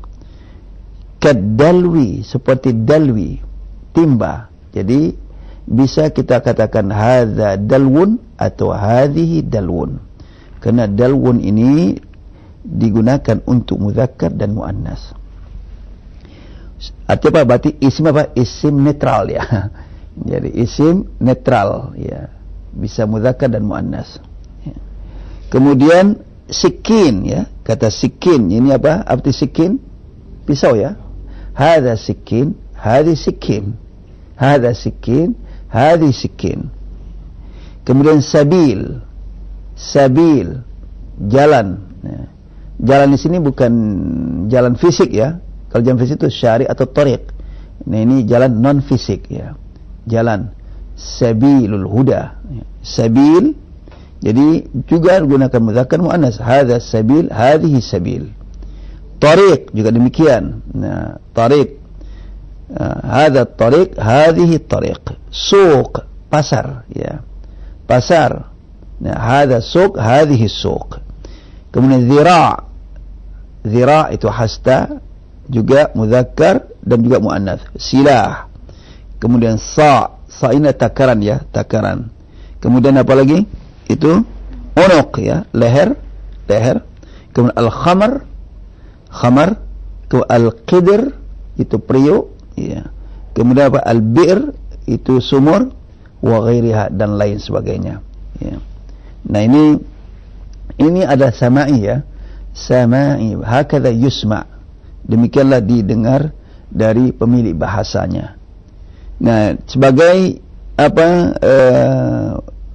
A: Kadalwi, seperti dalwi, timba. Jadi bisa kita katakan hadza dalwun atau hadhihi dalwun. Karena dalwun ini digunakan untuk mudzakkar dan muannas. Artinya apa? Berarti isim apa? Isim netral ya. Jadi isim netral ya, bisa mudzakkar dan muannas. Ya. Kemudian sikin ya, kata sikin ini apa? Arti sikin? Pisau ya. Hadza sikin, hadhi sikin. Hadza sikin, hadhi sikin. Kemudian sabil. Sabil, jalan. Ya. Jalan di sini bukan jalan fisik ya. Kalau jalan fisik itu syari atau tariq. Nah ini jalan non fisik ya. Jalan sabilul huda. Sabil jadi juga gunakan mudzakkar muannas. Hadza sabil, hadhihi sabil. Tariq juga demikian. Nah, tariq. Uh, hadza tariq, hadhihi tariq. Suq, pasar ya. Pasar. Nah, hadza suq, hadhihi suq. Kemudian zira'. Zira' itu hasta juga mudzakkar dan juga muannas. Silah. Kemudian sa, sa ini takaran ya, takaran. Kemudian apa lagi? Itu unuq ya, leher, leher. Kemudian al-khamar, khamar. Kemudian al-qidr itu periuk ya. Kemudian apa? Al-bi'r itu sumur, wa ghairiha dan lain sebagainya ya. Nah ini ini ada sama'i ya. Sama'i, hakadha yusma'. Demikianlah didengar dari pemilik bahasanya. Nah, sebagai apa uh,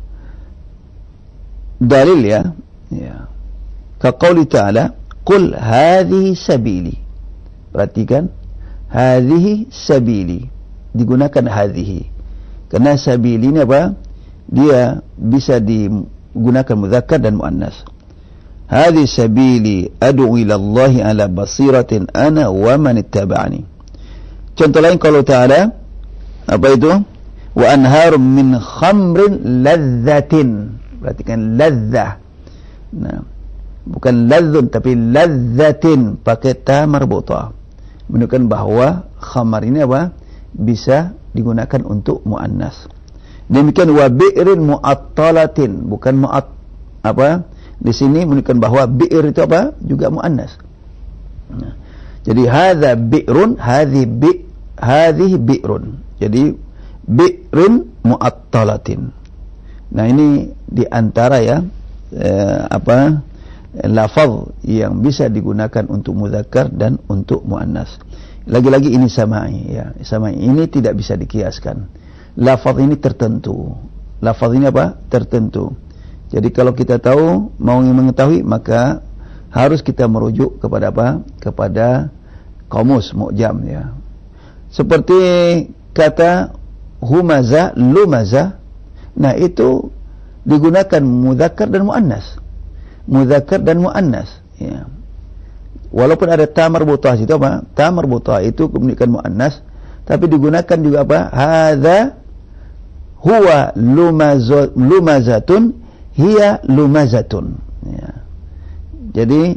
A: dalil ya, ya. Kaqauli ta'ala, qul hadhihi sabili. Perhatikan, hadhihi sabili. Digunakan hadhihi. Karena sabili ini apa? Dia bisa digunakan mudzakkar dan muannas. Hadhihi sabili ad'u ila Allah ala basiratin ana wa man ittaba'ani. Contoh lain kalau ta'ala apa itu? Wa anharum min khamrin ladzatin. Perhatikan ladzah. Nah, bukan ladzun tapi ladzatin pakai ta marbutah. Menunjukkan bahwa khamar ini apa? Bisa digunakan untuk muannas. Demikian wa bi'rin mu'attalatin, bukan mu'at apa? Di sini menunjukkan bahwa bi'r itu apa? Juga muannas. Nah, jadi hadza bi'run, hadhi bi, hadhihi bi'run. Jadi bi'run mu'attalatin. Nah, ini di antara ya eh, apa lafaz yang bisa digunakan untuk mudzakkar dan untuk muannas. Lagi-lagi ini samai ya. Samai ini tidak bisa dikiaskan. Lafaz ini tertentu. Lafaz ini apa? Tertentu. Jadi kalau kita tahu, mau mengetahui, maka harus kita merujuk kepada apa? Kepada kamus mu'jam ya. Seperti kata humaza, lumaza. Nah, itu digunakan mudzakkar dan muannas. Mudzakkar dan muannas ya. Walaupun ada ta marbutah itu apa? Ta marbutah itu menunjukkan muannas, tapi digunakan juga apa? Hadza huwa lumazatun, lumazatun hiya lumazatun ya. Jadi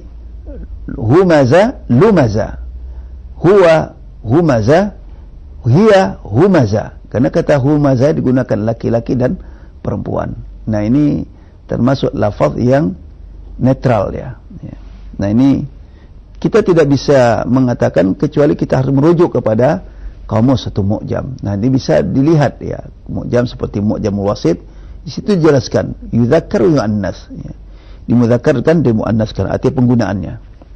A: humaza lumaza, huwa humaza, hiya humaza, karena kata humaza digunakan laki-laki dan perempuan. Nah, ini termasuk lafaz yang netral ya. Nah, ini kita tidak bisa mengatakan kecuali kita harus merujuk kepada kamus atau mu'jam. Nah, ini bisa dilihat ya, mu'jam seperti mu'jamul wasit. Di situ dijelaskan yudzakkar wa yu'annas ya. Dimudzakarkan, dimuannaskan, arti penggunaannya.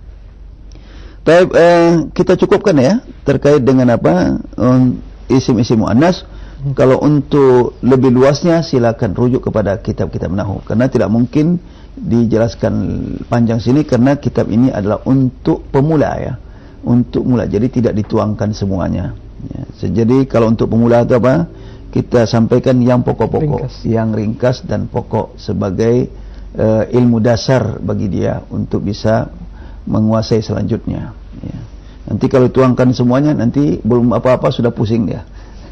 A: Baik, eh, kita cukupkan ya terkait dengan apa um, isim-isim muannas. Hmm. Kalau untuk lebih luasnya silakan rujuk kepada kitab-kitab nahwu, karena tidak mungkin dijelaskan panjang sini karena kitab ini adalah untuk pemula ya. Untuk mula, jadi tidak dituangkan semuanya ya. Jadi kalau untuk pemula itu apa? Kita sampaikan yang pokok-pokok, ringkas. Yang ringkas dan pokok sebagai uh, ilmu dasar bagi dia untuk bisa menguasai selanjutnya ya. Nanti kalau tuangkan semuanya, nanti belum apa-apa sudah pusing dia.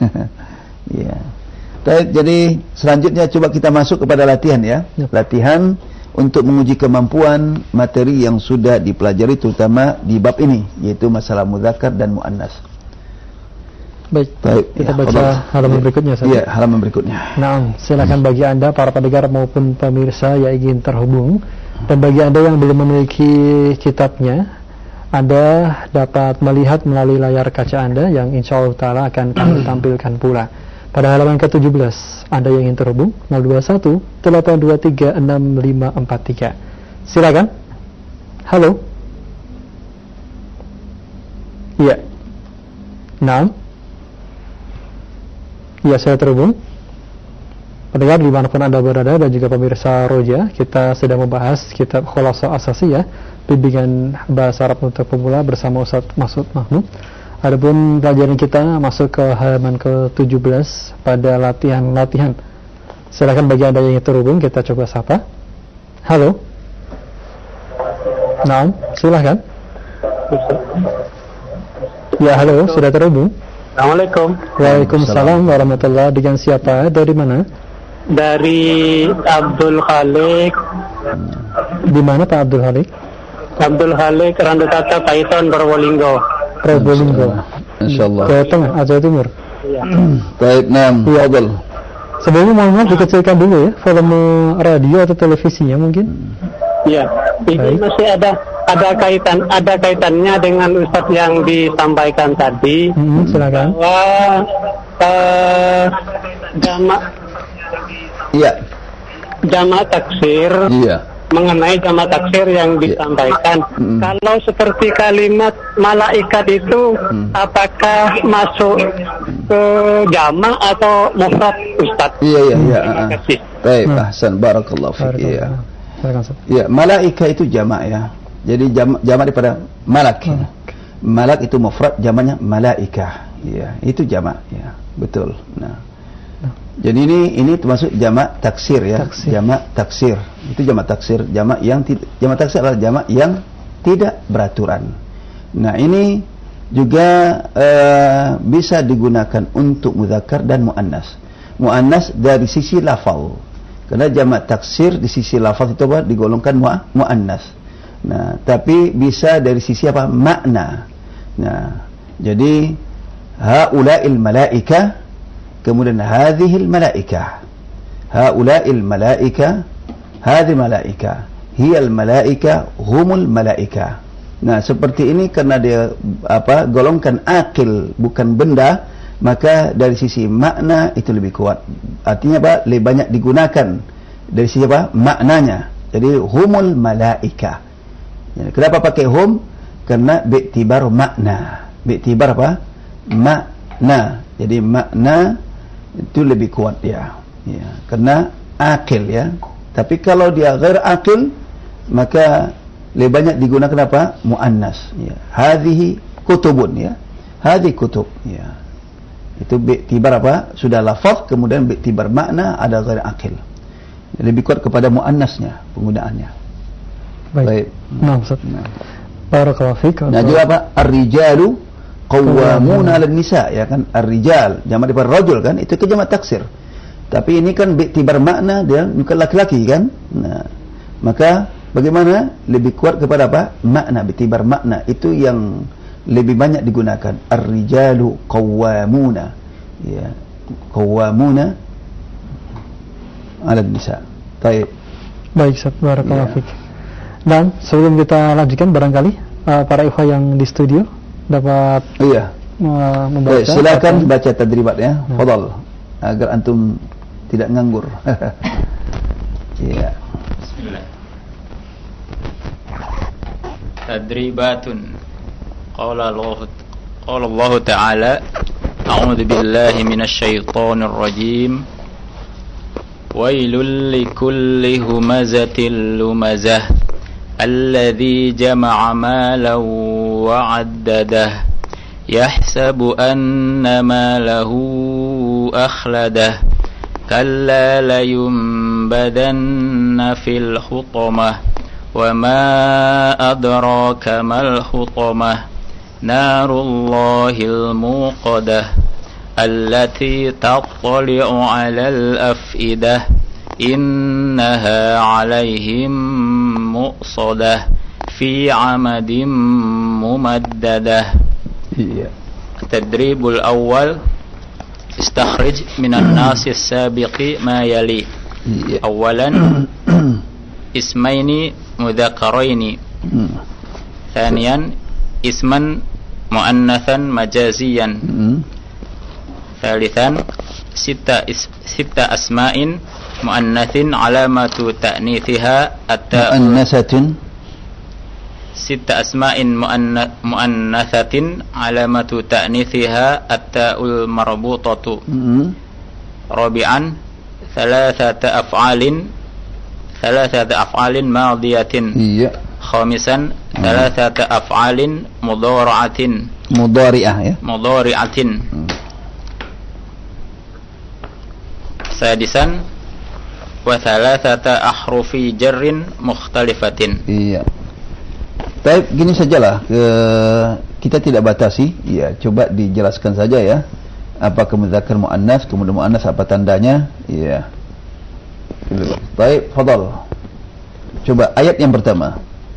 A: Ya. Baik, jadi selanjutnya coba kita masuk kepada latihan ya. Ya. Latihan untuk menguji kemampuan materi yang sudah dipelajari terutama di bab ini, yaitu masalah mudzakkar dan muannas.
B: Baik,
A: Baik,
B: kita
A: ya,
B: baca
A: Allah.
B: halaman berikutnya.
A: Iya, halaman berikutnya.
B: Nah, silakan bagi Anda para pendengar maupun pemirsa yang ingin terhubung, dan bagi Anda yang belum memiliki kitabnya, Anda dapat melihat melalui layar kaca Anda yang insya Allah Ta'ala akan kami tampilkan pula. Pada halaman ke tujuh belas, Anda yang ingin terhubung nol dua satu delapan dua tiga enam lima empat tiga. Silakan. Halo. Iya. Nah. Ya, saya terhubung. Pendengar dimanapun Anda berada dan juga pemirsa Roja, kita sedang membahas kitab Khulasa Asasiyah, bimbingan bahasa Arab untuk pemula bersama Ustaz Masud Mahmud. Adapun pelajaran kita masuk ke halaman ke tujuh belas pada latihan-latihan. Silakan bagi Anda yang terhubung, kita coba sapa. Halo. Naam, silakan. Ya, halo, sudah terhubung.
F: Assalamualaikum.
B: Waalaikumsalam warahmatullahi. Dengan siapa? Dari mana?
F: Dari Abdul Khalik.
B: Di mana Pak Abdul Khalik?
F: Abdul Khalik, Randutata, Paiton, Probolinggo.
B: Probolinggo.
A: Insyaallah.
B: Jawa Tengah, Jawa Timur.
F: Iya.
A: Baik, nam.
B: Ya, Abdul. Sebelumnya mohon maaf dikecilkan dulu ya volume radio atau televisinya mungkin.
F: Iya. Ini
B: Baik.
F: masih ada ada kaitan ada kaitannya dengan Ustadz yang disampaikan tadi.
B: Hmm, silakan.
F: Bahwa uh, jamak
A: Iya.
F: jamak taksir.
A: Iya.
F: Mengenai jamak taksir yang disampaikan,
A: mm.
F: kalau seperti kalimat malaikat itu, mm. apakah masuk ke jamak atau mufrad, Ustaz?
A: Iya, iya, iya.
F: Terima kasih.
A: Baik,
B: Hmm.
A: ahsan, barakallahu fiik. Iya.
B: Silakan, Ustaz.
A: Ya, malaika itu jamak ya. Jadi jamak jamak daripada malak.
B: Hmm.
A: Malak itu mufrad, jamaknya malaika. Ya, itu jamak ya. Betul. Nah. Jadi ini ini termasuk jamak taksir ya.
B: Taksir.
A: Jamak taksir. Itu jamak taksir, jamak yang tidak jamak taksir adalah jamak yang tidak beraturan. Nah, ini juga uh, bisa digunakan untuk mudzakkar dan muannas. Muannas dari sisi lafal. Karena jamak taksir di sisi lafal itu apa? Digolongkan mu muannas. Nah, tapi bisa dari sisi apa? Makna. Nah, jadi haula'il malaika, kemudian hadhil malaika, haula'il malaika, hadhil malaika, hiyal malaika, humul malaika. Nah, seperti ini karena dia apa golongkan akil bukan benda, maka dari sisi makna itu lebih kuat. Artinya apa? Lebih banyak digunakan dari sisi apa? Maknanya. Jadi humul malaika. Jadi, kenapa pakai hum? Karena bi'tibar makna. Bi'tibar apa? Makna. Jadi makna itu lebih kuat dia. Ya, karena akil ya. Tapi kalau dia ghair akil, maka lebih banyak digunakan apa? Muannas. Ya. Hadhihi kutubun ya. Hadhi kutub ya. Itu bi'tibar apa? Sudah lafaz kemudian bi'tibar makna ada ghair akil. Lebih kuat kepada muannasnya penggunaannya.
B: Baik. Baik. Nah, Ustaz. Nah. Barakallahu fiik.
A: Nah, juga apa? Ar-rijalu qawwamuna 'alan nisa ya kan? Ar-rijal jamak daripada rajul kan? Itu ke jamak taksir. Tapi ini kan bi'tibar makna dia bukan laki-laki kan? Nah, maka bagaimana lebih kuat kepada apa? Makna, bi'tibar makna itu yang lebih banyak digunakan. Ar-rijalu qawwamuna ya, qawwamuna 'ala nisa. Baik.
B: Baik, Ustaz. Barakallahu fiik. Dan sebelum kita lanjutkan barangkali uh, para ikhwah yang di studio dapat
A: iya
B: uh, membaca.
A: Baik, silakan atau baca tadribat ya. Nah. Fadhal agar antum tidak nganggur. Iya.
G: Bismillah. Tadribatun. Qala Allah qala Allah Ta'ala A'udzu billahi minasy syaithanir rajim. Wailul likulli humazatil lumazah alladzi jama'a malan wa 'addadah yahsabu anna malahu akhladah kalla layunbadanna fil hutamah wa ma adraka mal hutamah narullahil muqadah allati tattali'u 'alal af'idah innaha 'alaihim muqsadah fi 'amadin mumaddadah. Tadribul awal istakhrij minan nasi as-sabiqi ma yali. Awalan ismaini mudzakkaraini. Thaniyan isman muannatsan majaziyan. Thalithan sita is, sita asma'in muannatsin alamatu ta'nithiha at-ta'u
A: muannatsatin
G: sita asma'in muannatsatin alamatu ta'nithiha at-ta'ul marbutatu. Rabi'an thalathata af'alin thalathata af'alin madiyatin. Iya. Khamisan thalathata af'alin mudhari'atin.
A: Mudhari'ah ya.
G: Mudhari'atin. Sadisan wa thalathata ahrufi jarrin mukhtalifatin.
A: Iya. Baik, gini sajalah. Ke, kita tidak batasi. Ya, coba dijelaskan saja ya. Apa mudzakkar muannas, kemudian muannas apa tandanya? Iya. Baik, fadhal. Coba ayat yang pertama.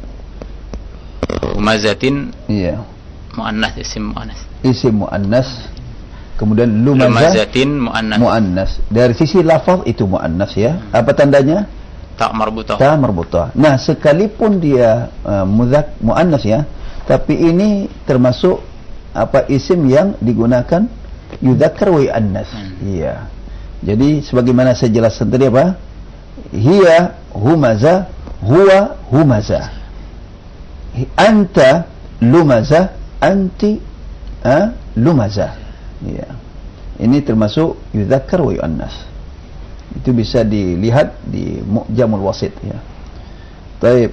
G: Humazatin.
A: Iya.
G: Muannas, isim muannas.
A: Isim muannas. Kemudian lumazatin
G: muannas.
A: Muannas. Dari sisi lafaz itu muannas ya. Apa tandanya?
G: Ta marbutah.
A: Ta marbutah. Nah, sekalipun dia uh, mudzakkar muannas ya, tapi ini termasuk apa isim yang digunakan yudzakkar wa yuannas. Iya. Jadi sebagaimana saya jelaskan tadi apa? Hiya humaza, huwa humaza. Anta lumaza, anti uh, lumaza. Ya. Ini termasuk yudzakkar wa yuannas. Itu bisa dilihat di Mu'jamul Wasit ya. Baik.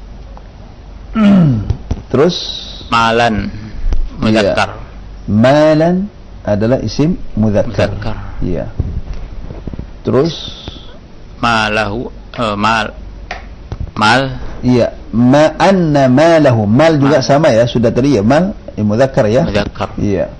A: Terus
G: malan mudzakkar.
A: Ya. Malan adalah isim mudzakkar. Iya. Terus
G: malahu uh, mal mal
A: iya, ma anna malahu, mal juga mal. Sama ya, sudah tadi ya, mal ya, mudzakkar ya.
G: Mudzakkar.
A: Iya.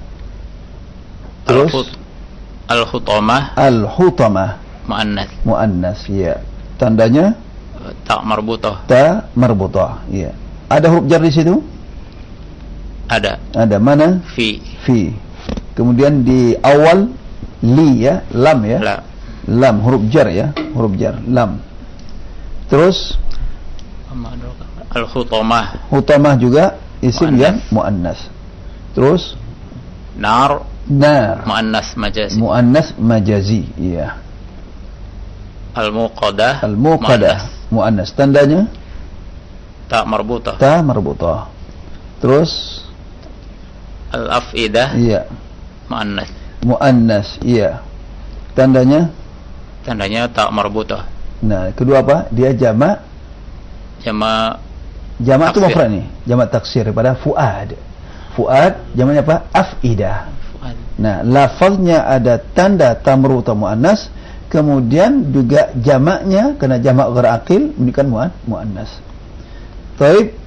A: Terus
G: al-hutamah.
A: Al-hutamah
G: muannas.
A: Muannas, ya. Tandanya
G: ta marbutah.
A: Ta marbutah, ya. Ada huruf jar di situ?
G: Ada.
A: Ada mana?
G: Fi.
A: Fi. Kemudian di awal li ya, lam ya.
G: La.
A: Lam huruf jar ya, huruf jar, lam. Terus
G: Al-khutamah.
A: Hutamah juga isim
G: Muannas.
A: yang muannas. Terus
G: Nar.
A: nar,
G: Muannas majazi.
A: muannas majazi. Iya.
G: Al-muqadah.
A: Al-muqadah muannas. Tandanya
G: Ta marbutah.
A: ta marbutah. Terus
G: Al-af'idah.
A: iya,
G: Muannas.
A: muannas. Iya. Tandanya
G: Tandanya ta marbutah.
A: nah, kedua apa? Dia jamak.
G: Jama
A: Jamak itu
G: Taksir.
A: mufrad nih. Jamak taksir daripada fuad. Fuad jamaknya apa? Afidah.
G: fuad.
A: Nah, lafaznya ada tanda tamru atau muannas, kemudian juga jamaknya kena jamak ghair aqil menunjukkan muan muannas. Taib.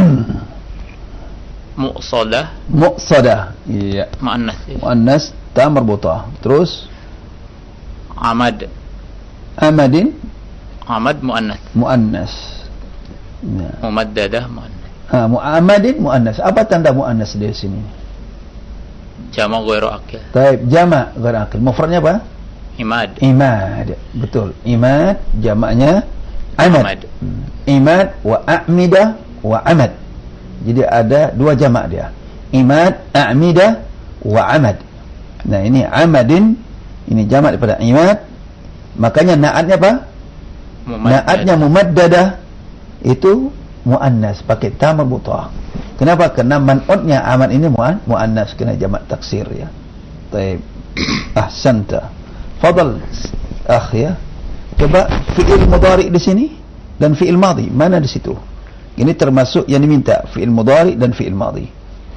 G: Muqsadah.
A: Muqsadah. Iya.
G: Muannas.
A: Muannas ta marbutah. Terus
G: Amad.
A: amadin
G: Amad muannas.
A: muannas. Nah,
G: Mumaddadah muannas.
A: ha, muamadin muannas. Apa tanda muannas di sini?
G: Jama ghairu aqil.
A: Taib, jamak ghair aqil. Mufradnya apa?
G: Imad.
A: Imad. Betul. Imad jamaknya amad.
G: Amad.
A: Hmm. Imad wa a'midah wa amad. Jadi ada dua jamak dia. Imad, a'midah wa amad. Nah, ini amadin, ini jamak daripada imad. Makanya naatnya apa? Naatnya mumaddadah, itu muannas pakai ta marbutah. Kenapa? Karena man'utnya amad ini muan muannas, kena jamak taksir ya. Baik. Ahsanta. Fadal akh ya. Coba fi'il mudhari di sini dan fi'il madhi, mana di situ? Ini termasuk yang diminta, fi'il mudhari dan fi'il madhi.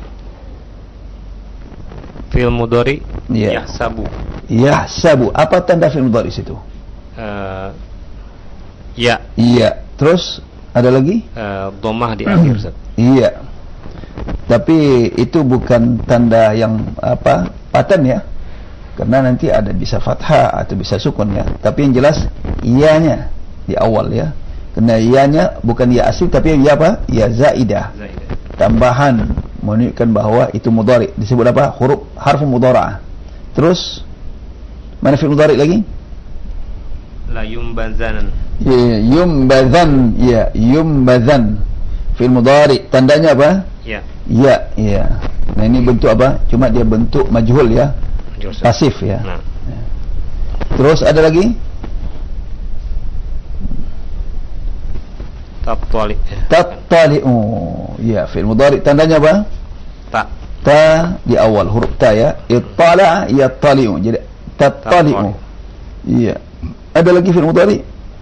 H: Fi'il mudhari
A: Ya.
H: yahsabu.
A: Yahsabu. Apa tanda fi'il mudhari situ?
H: Uh, ya.
A: Iya. Terus ada lagi?
H: Uh, dhammah di akhir, Ustaz.
A: Iya. Tapi itu bukan tanda yang apa? Paten ya. Karena nanti ada bisa fathah atau bisa sukun ya. Tapi yang jelas iyanya di awal ya. Karena iyanya bukan ya asli tapi ya apa? Ya zaidah.
H: Zaidah.
A: Tambahan menunjukkan bahawa itu mudhari. Disebut apa? Huruf harf mudhara'ah. Terus mana fi'il mudhari lagi?
H: La yumbazanan.
A: Ya, yumbazan. Ya, yumbazan. Fi'il mudhari tandanya apa?
H: Ya.
A: Ya, ya. Nah, ini bentuk apa? Cuma dia bentuk majhul ya.
H: Jujur, Ustaz.
A: Pasif ya.
H: Nah.
A: Terus ada lagi?
H: Tattali.
A: Tattali'u. Ya, fi'il mudhari tandanya apa?
H: Ta.
A: Ta di awal huruf ta ya. Ittala yattali'u. Jadi tattali'u. Iya. Ada lagi fi'il mudhari?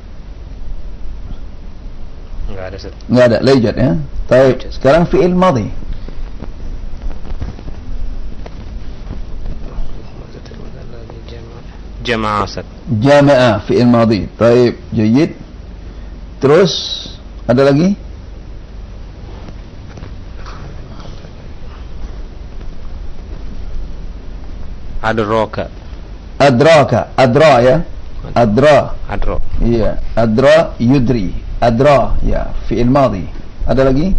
H: Enggak ada, Ustaz.
A: Enggak ada, laijat ya. Baik, sekarang fi'il madhi.
H: Jamaah, Ustaz.
A: Jamaah fi'il madhi. Baik, jayyid. Terus ada lagi?
H: Adraka.
A: Adraka, adra ya. Adra.
H: Adro.
A: Iya, adra yudri. Adra ya, fi'il madhi. Ada lagi?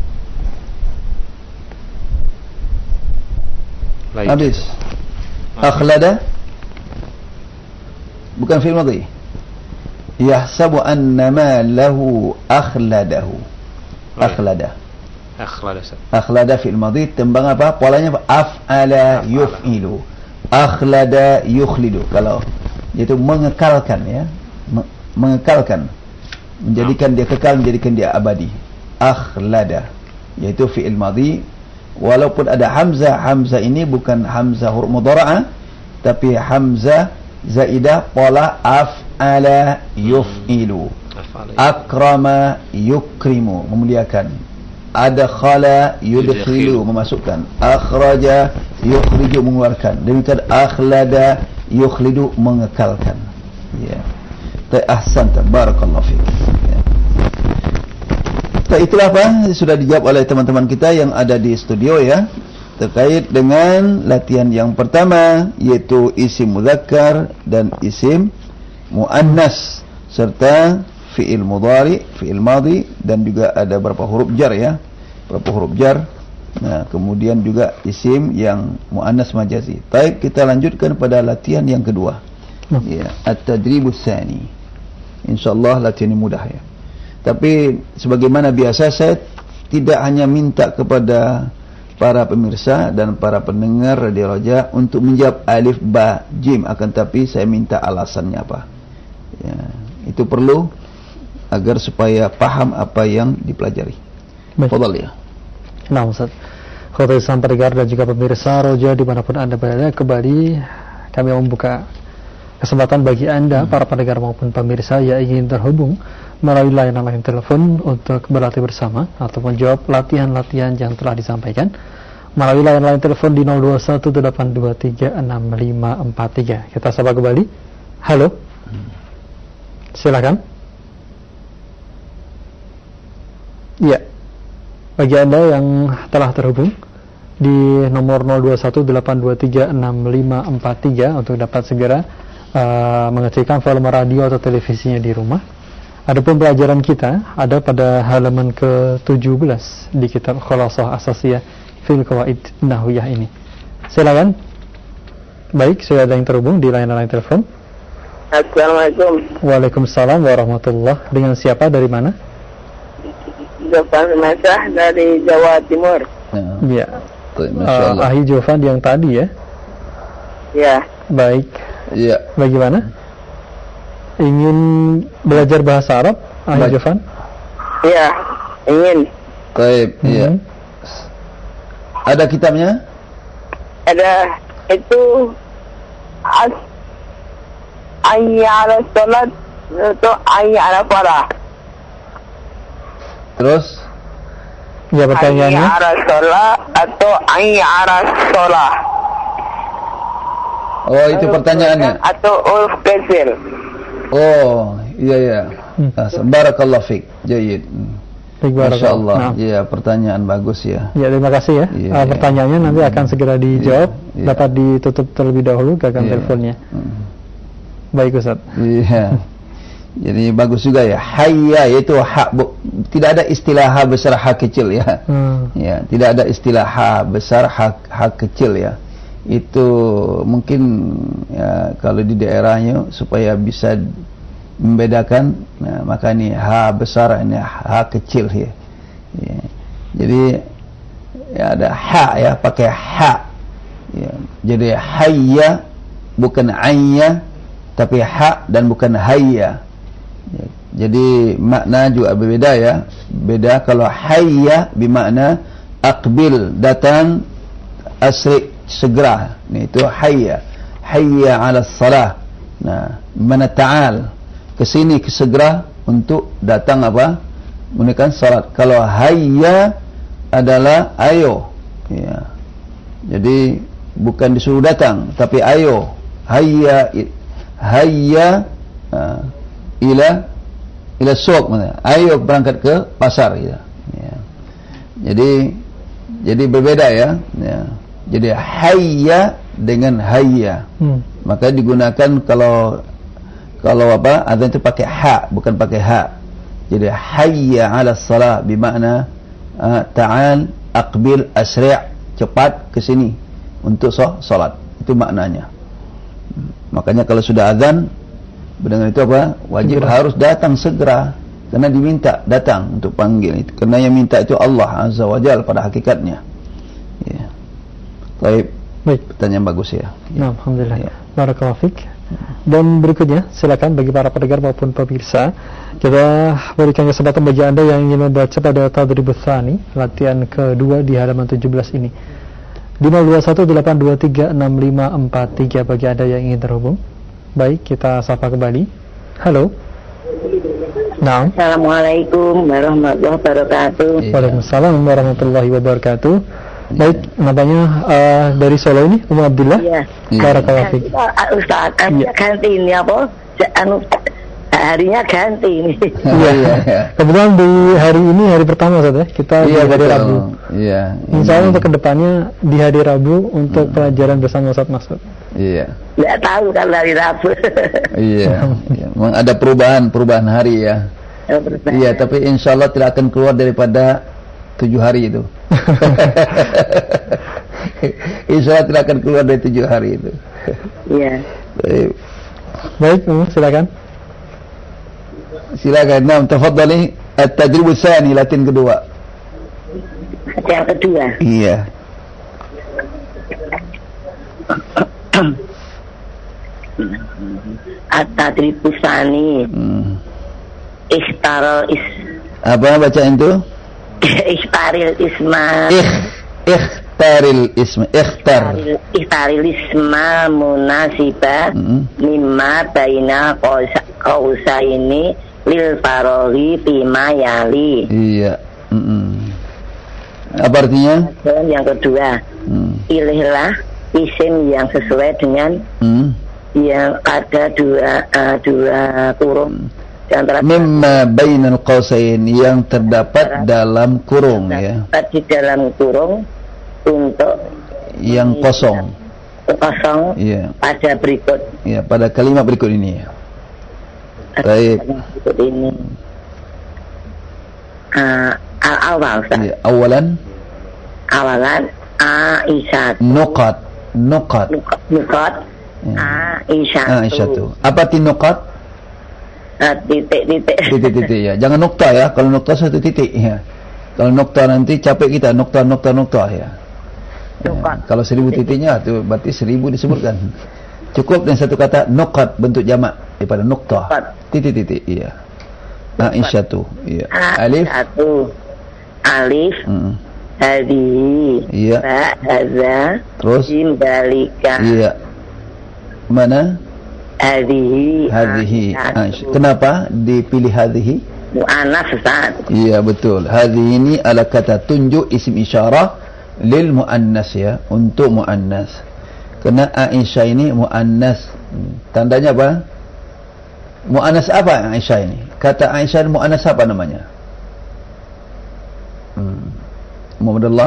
H: Lain.
A: Habis. Akhlada. Bukan fi'il madhi. Yahsabu anna ma lahu akhladahu. Akhlada.
H: Akhlada, Ustaz.
A: Akhlada fi'il madhi, tembang apa? Polanya apa? Af'ala yuf'ilu. Akhlada yukhlidu. Kalau yaitu mengekalkan ya. Me- mengekalkan. Menjadikan dia kekal, menjadikan dia abadi. Akhlada. Yaitu fi'il madhi. Walaupun ada hamzah, hamzah ini bukan hamzah huruf mudhara'ah, tapi hamzah zaidah pola af'ala yuf'ilu. Akrama yukrimu, memuliakan. Adkhala yudkhilu, memasukkan. Akhraja yukhriju, mengeluarkan. Demikian akhlada yukhlidu, mengekalkan. Ya. Ahsanta, barakallahu fiik. Ya. Itulah apa sudah dijawab oleh teman-teman kita yang ada di studio ya, terkait dengan latihan yang pertama, yaitu isim mudzakkar dan isim muannas serta fi'il mudhari, fi'il madhi, dan juga ada beberapa huruf jar ya, beberapa huruf jar. Nah, kemudian juga isim yang muannas majazi. Baik, kita lanjutkan pada latihan yang kedua. Ya, at-tadribus tsani. Insyaallah latihan ini mudah ya. Tapi sebagaimana biasa, saya tidak hanya minta kepada para pemirsa dan para pendengar Radio Roja untuk menjawab alif ba jim, akan tapi saya minta alasannya apa. Ya, itu perlu agar supaya paham apa yang dipelajari. Fadhal ya.
B: Nah, Ustaz. Khotbah Islam pendengar dan juga pemirsa Roja dimanapun Anda berada, kembali kami membuka kesempatan bagi Anda, para pendengar maupun pemirsa yang ingin terhubung melalui layanan telepon untuk berlatih bersama atau menjawab latihan-latihan yang telah disampaikan melalui layanan telepon di nol dua satu delapan dua tiga enam lima empat tiga. Kita sapa kembali. Halo. Silakan. Ya. Bagi Anda yang telah terhubung di nomor nol dua satu delapan dua tiga enam lima empat tiga untuk dapat segera uh, mengecekkan volume radio atau televisinya di rumah. Adapun pelajaran kita ada pada halaman ke tujuh belas di kitab Khulasah Asasiyah fil Qawaid Nahwiyah ini. Silakan. Baik, sudah ada yang terhubung di layanan telepon.
I: Assalamualaikum.
B: Waalaikumsalam warahmatullahi. Dengan siapa, dari mana?
I: Jofan Masah dari Jawa Timur.
B: Ya. Uh, Ahi Jofan yang tadi ya?
I: Ya.
B: Baik.
A: Ya.
B: Bagaimana? Ingin belajar bahasa Arab, Ahi Jofan?
I: Iya, ingin.
A: Baik, iya.
B: Hmm.
A: Ada kitabnya?
I: Ada, itu as ayya ala salat atau ayya ala falah.
B: Terus? Ya, pertanyaannya?
I: Ayya ala salat atau ayya ala salah.
A: Oh, itu pertanyaannya.
I: Atau uruf kecil.
A: Oh, iya ya. Hmm. Barakallahu fiik. Jayyid. Masya Allah. Nah. Ya, pertanyaan bagus ya.
B: Ya, terima kasih ya.
A: Ya,
B: uh, pertanyaannya
A: ya.
B: nanti akan segera dijawab. Ya, ya. Dapat ditutup terlebih dahulu gagang ya. teleponnya. Hmm. Baik, Ustaz.
A: Iya. Jadi bagus juga ya. Hayya itu hak, tidak ada istilah ha besar ha kecil ya. Hmm. Ya, tidak ada istilah ha besar ha, ha kecil ya. Itu mungkin ya, kalau di daerahnya supaya bisa membedakan, nah, maka ini ha besar, ini ha kecil ya. Ya. Jadi ya ada ha ya, pakai ha ya. Jadi hayya bukan ayya, tapi ha dan bukan hayya ya. Jadi makna juga berbeda ya. Beda kalau hayya bermakna aqbil, datang, asri, segera. Ini itu hayya. Hayya ala salah. Nah, mana ta'al, kesini kesegera untuk datang apa? Menunaikan salat. Kalau hayya adalah ayo. Ya. Jadi bukan disuruh datang, tapi ayo. Hayya hayya uh, ila ila suq, ayo berangkat ke pasar ya. Ya. Jadi jadi berbeda ya. Ya. Jadi hayya dengan hayya. Hmm. Maka digunakan kalau kalau apa? Azan itu pakai ha, bukan pakai ha. Jadi hayya 'ala shalah bermakna uh, ta'al, aqbil, asri', cepat ke sini untuk salat. Itu maknanya. Makanya kalau sudah azan, dengan itu apa? Wajib segera. Harus datang segera, karena diminta datang untuk panggil itu. Karena yang minta itu Allah Azza wa Jalla pada hakikatnya. Ya. Baik. Baik. Pertanyaan bagus ya.
B: Nah, alhamdulillah. Ya. Barakallahu fiik. Dan berikutnya, silakan bagi para pendengar maupun pemirsa, kita berikan kesempatan bagi Anda yang ingin membaca pada Tadribus Tsani, latihan kedua di halaman tujuh belas ini. Di nol dua satu delapan dua tiga enam lima empat tiga bagi Anda yang ingin terhubung. Baik, kita sapa kembali. Halo. Nah.
I: Assalamualaikum warahmatullahi wabarakatuh.
B: Waalaikumsalam warahmatullahi wabarakatuh. Baik, namanya uh, dari Solo ini, Ummu Abdillah. Iya. Barakallahu fiik.
I: Ustaz, kan ya. Ganti ini apa? Anu harinya ganti ini.
B: Iya, iya. Kebetulan di hari ini hari pertama Ustaz ya. Kita ya, di hari Rabu.
A: Iya.
B: Insya Allah untuk kedepannya di hari Rabu untuk hmm. pelajaran bersama Ustaz Masud.
I: Iya. Enggak tahu kalau hari Rabu.
A: Iya. Memang ada perubahan, perubahan hari ya. Oh, iya, tapi insya Allah tidak akan keluar daripada tujuh hari itu. Insya Allah tidak akan keluar dari tujuh hari itu.
I: Iya.
B: Baik, Baik silakan.
A: Silakan. Nah, tafadhali. At-tadribus tsani, latihan kedua.
I: Yang kedua.
A: Iya.
I: At-tadribus tsani.
A: Hmm.
I: Ikhtaril is
A: Apa bacaan itu?
I: Ikhtaril isma.
A: Ikh ikhtaril isma. Ikhtar.
I: Ikhtaril isma munasiba
A: Hmm.
I: mimma baina qausa ini lil faraghi bima yali.
A: Iya. Mm-mm. Apa artinya?
I: Dan yang kedua,
A: Hmm.
I: pilihlah isim yang sesuai dengan
A: Hmm.
I: yang ada dua uh, dua kurung di antara
A: Mimma bainal qausain, yang terdapat dalam kurung ya,
I: terdapat di dalam kurung untuk
A: yang kosong.
I: kosong
A: Iya.
I: pada berikut.
A: Ya, pada kalimat berikut ini ya. Baik.
I: Berikut ini. Uh, al-awal, Ustaz.
A: Ya, awalan
I: Awalan Aisyah.
A: nuqat, nuqat.
I: Nukat
A: Ya.
I: Aisyah.
A: Aisyah tu. Apa arti nuqat?
I: Uh, titik-titik.
A: Titik-titik ya. Jangan nukta ya. Kalau nukta satu titik ya. Kalau nukta nanti capek kita, nukta nukta nukta ya. Ya. Kalau seribu titiknya tu berarti seribu disebutkan. Cukup dengan satu kata nuqat, bentuk jamak daripada nukta. Titik-titik iya. Aisyah tu. Iya. Alif.
I: Satu. Alif.
A: Hmm.
I: Hadihi.
A: Iya.
I: Ba hadza.
A: Terus.
I: Jim balika.
A: Iya. Mana?
I: Hadihi.
A: Hadhihi. Aisyah. Kenapa dipilih hadhihi?
I: Mu'annas, Ustaz.
A: Iya betul. Hadhihi ini adalah kata tunjuk isim isyarah lil muannas ya, untuk muannas. Kerana Aisyah ini muannas. Tandanya apa? Muannas apa Aisyah ini? Kata Aisyah muannas apa namanya? Hmm. Muhammadullah.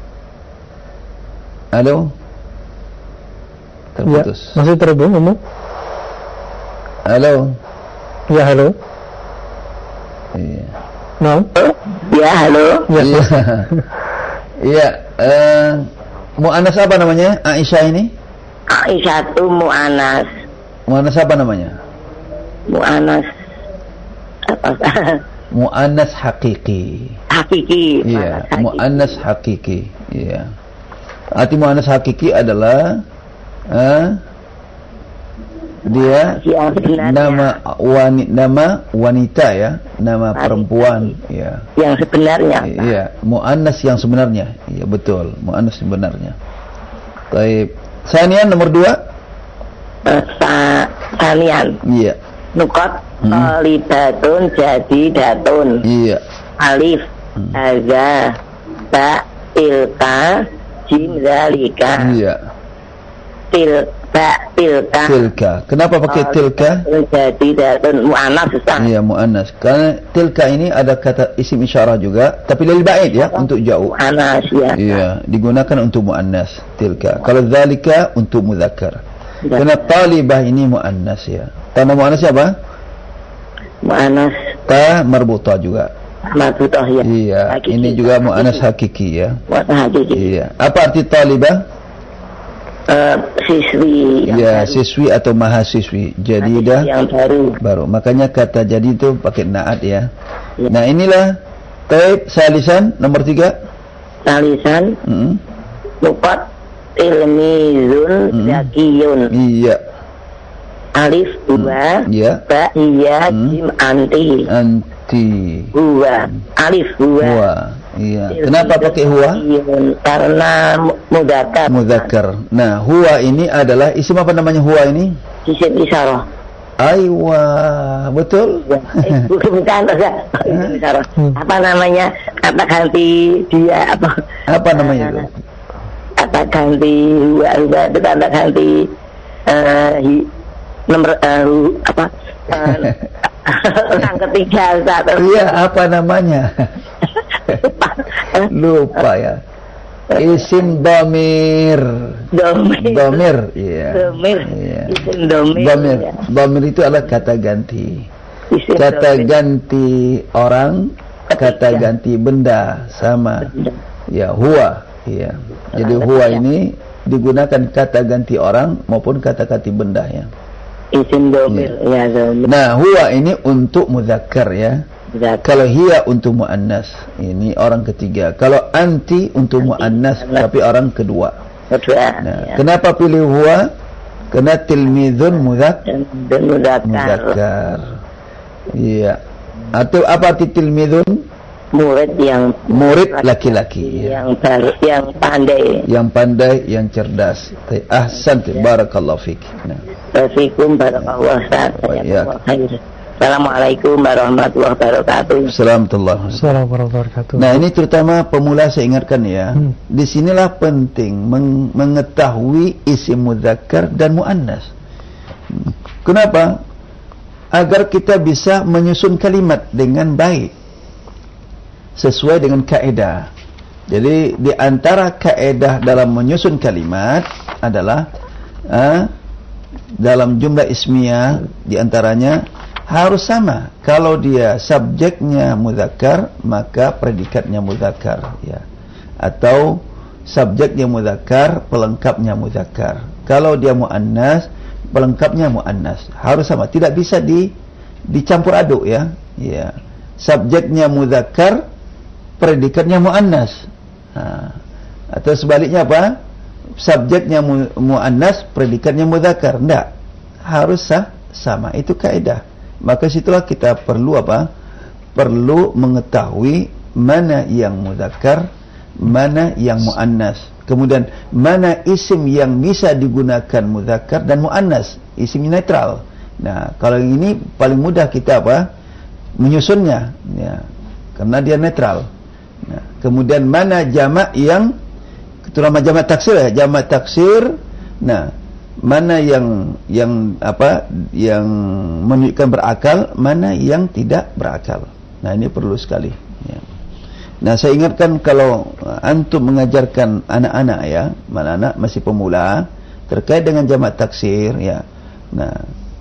A: Halo. Terputus.
B: Ya, masih terhubung, Umu?
A: Halo.
B: Ya, halo.
A: Iya.
B: No?
I: Ya, halo.
B: Ya.
A: Iya. Iya, eh muannas apa namanya Aisyah ini?
I: Aisyah itu mu'annas.
A: Muannas apa namanya?
I: Mu'annas apa?
A: Muannas hakiki.
I: Hakiki.
A: Iya, muannas hakiki. Iya. Arti muannas hakiki adalah eh, dia nama wanita, nama wanita ya, nama perempuan ya.
I: Yang sebenarnya.
A: Iya, muannas yang sebenarnya. Iya betul, muannas sebenarnya. Baik. Sanian nomor dua.
I: Sa sanian.
A: Iya.
I: Nukot talibatun jadi datun.
A: Iya.
I: Alif.
A: Hmm.
I: Haza. Ba. Tilka. Jim zalika.
A: Iya.
I: Til. Ba. Tilka.
A: Tilka. Kenapa pakai tilka?
I: Jadi datun mu'annas, Ustaz.
A: Iya, muannas. Karena tilka ini ada kata isim isyarah juga, tapi lil ba'id ya, untuk jauh.
I: Mu'annas ya.
A: Iya, digunakan untuk muannas tilka. Kalau zalika untuk mudzakkar. Karena talibah ini muannas ya. Tanda muannas apa?
I: Mu'annas
A: Ta marbutah juga.
I: marbutah ya.
A: Iya,
I: Hakiki.
A: ini juga muannas hakiki ya.
I: Mu'annas hakiki.
A: Iya. Apa arti talibah?
I: Uh, siswi yang
A: Ya,
I: baru.
A: siswi atau mahasiswi. Jadi
I: Siswi
A: dah
I: yang baru.
A: baru. Makanya kata jadi itu pakai naat ya.
I: Ya.
A: Nah, inilah taib salisan nomor tiga.
I: Salisan
A: Hmm.
I: Nukot ilmizun
A: Hmm.
I: zakiyun.
A: Iya.
I: Alif dua.
A: Iya.
I: Ba iya
A: Hmm.
I: jim anti.
A: Anti.
I: Huwa. Alif huwa.
A: Huwa. Iya. Kenapa pakai huwa?
I: Zakiyun. Karena mu- mudzakkar.
A: Mudzakkar. Nah, huwa ini adalah isim apa namanya huwa ini?
I: Isim isyarah.
A: Aywa, betul?
I: Ya. Eh, bukan bukan Ustaz. Isim isyarah. Apa namanya? Kata ganti dia apa?
A: Apa namanya itu?
I: Kata ganti huwa huwa itu kata ganti eh hi- nomor eh, hu- apa? Eh, orang ketiga Ustaz.
A: Iya, apa namanya? Lupa ya. Isim domir.
I: Domir.
A: Domir, iya.
I: Domir.
A: Iya.
I: Isim domir.
A: Domir.
I: Ya.
A: Domir itu adalah kata ganti.
I: Isim
A: Kata
I: domir.
A: ganti orang, kata
I: Ketiga.
A: ganti benda sama. Ya, huwa. Iya. Jadi huwa ini digunakan kata ganti orang maupun kata ganti benda ya.
I: Isim domir. Ya, domir.
A: Nah, huwa ini untuk mudzakkar ya. Kalau hiya untuk muannas, ini orang ketiga. Kalau anti untuk muannas, tapi orang kedua.
I: Kedua.
A: Nah,
I: Ya.
A: kenapa pilih huwa? Karena tilmidun mudzak
I: Dan mudakkar.
A: muzakkar. Iya. Atau apa arti tilmidun?
I: Murid yang
A: Murid laki-laki. Ya.
I: yang baru, yang pandai.
A: Yang pandai, yang cerdas. Ahsan, barakallahu fik. Nah.
I: Assalamualaikum warahmatullahi wabarakatuh.
A: Ya.
I: Assalamualaikum warahmatullahi wabarakatuh.
A: Assalamualaikum.
B: Assalamualaikum warahmatullahi wabarakatuh.
A: Nah, ini terutama pemula saya ingatkan ya.
B: Hmm.
A: Di sinilah penting meng- mengetahui isim mudzakkar dan muannas. Hmm. Kenapa? Agar kita bisa menyusun kalimat dengan baik sesuai dengan kaedah. Jadi di antara kaedah dalam menyusun kalimat adalah ah, dalam jumlah ismiyah di antaranya harus sama. Kalau dia subjeknya mudzakkar, maka predikatnya mudzakkar, ya. Atau subjeknya mudzakkar, pelengkapnya mudzakkar. Kalau dia muannas, pelengkapnya muannas. Harus sama, tidak bisa di dicampur aduk, ya. Ya. Subjeknya mudzakkar, predikatnya muannas. Nah, atau sebaliknya apa? Subjeknya mu, muannas, predikatnya mudzakkar. Enggak. Harus sah, sama. Itu kaidah. Maka situlah kita perlu apa? Perlu mengetahui mana yang mudzakkar, mana yang muannas. Kemudian mana isim yang bisa digunakan mudzakkar dan muannas, isim netral. Nah, kalau ini paling mudah kita apa? Menyusunnya, ya. Karena dia netral. Nah, kemudian mana jamak yang terutama jamak taksir ya, jamak taksir. Nah, mana yang yang apa yang menunjukkan berakal, mana yang tidak berakal. Nah, ini perlu sekali, ya. Nah, saya ingatkan kalau antum mengajarkan anak-anak ya, anak-anak masih pemula terkait dengan jamak taksir ya. Nah,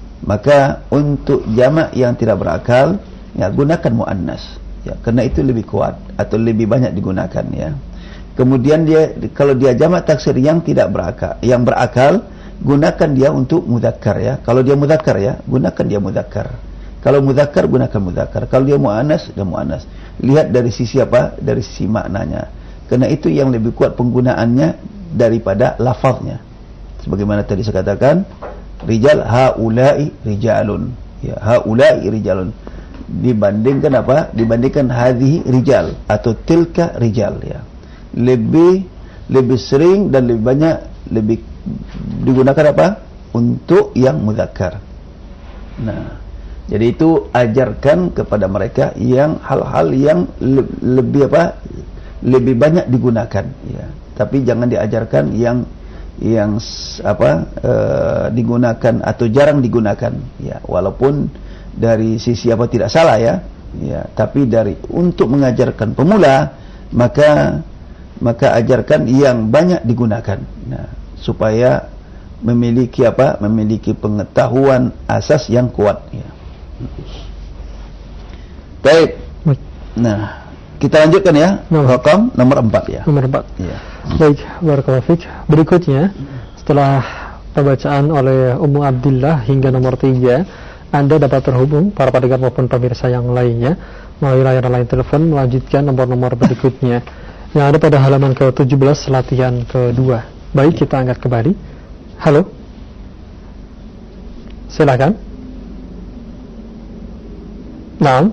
A: maka untuk jamak yang tidak berakal ya gunakan muannas ya, karena itu lebih kuat atau lebih banyak digunakan ya. Kemudian dia kalau dia jamak taksir yang tidak berakal, yang berakal, gunakan dia untuk mudzakkar ya. Kalau dia mudzakkar ya, gunakan dia mudzakkar. Kalau mudzakkar gunakan mudzakkar. Kalau dia muannas, dia muannas. Lihat dari sisi apa? Dari sisi maknanya. Karena itu yang lebih kuat penggunaannya daripada lafaznya. Sebagaimana tadi saya katakan, rijal haula'i rijalun. Ya, haula'i rijalun. Dibandingkan apa? Dibandingkan hadhihi rijal atau tilka rijal ya. Lebih lebih sering dan lebih banyak lebih digunakan apa? Untuk yang mudzakkar. Nah, jadi itu ajarkan kepada mereka yang hal-hal yang le- lebih apa? Lebih banyak digunakan ya. Tapi jangan diajarkan yang yang apa? E, digunakan atau jarang digunakan ya. Walaupun dari sisi apa tidak salah ya. Ya, tapi dari untuk mengajarkan pemula maka maka ajarkan yang banyak digunakan. Nah, supaya memiliki apa? Memiliki pengetahuan asas yang kuat ya. Baik. Nah, kita lanjutkan ya. Rakam nomor empat ya.
B: Nomor empat.
A: Ya.
B: Baik, barakallahu fik. Berikutnya setelah pembacaan oleh Ummu Abdillah hingga nomor tiga, Anda dapat terhubung para pendengar maupun pemirsa yang lainnya melalui layanan line telepon melanjutkan nomor-nomor berikutnya yang ada pada halaman ke tujuh belas latihan kedua. Baik, kita angkat kembali. Halo. Silakan. Nah.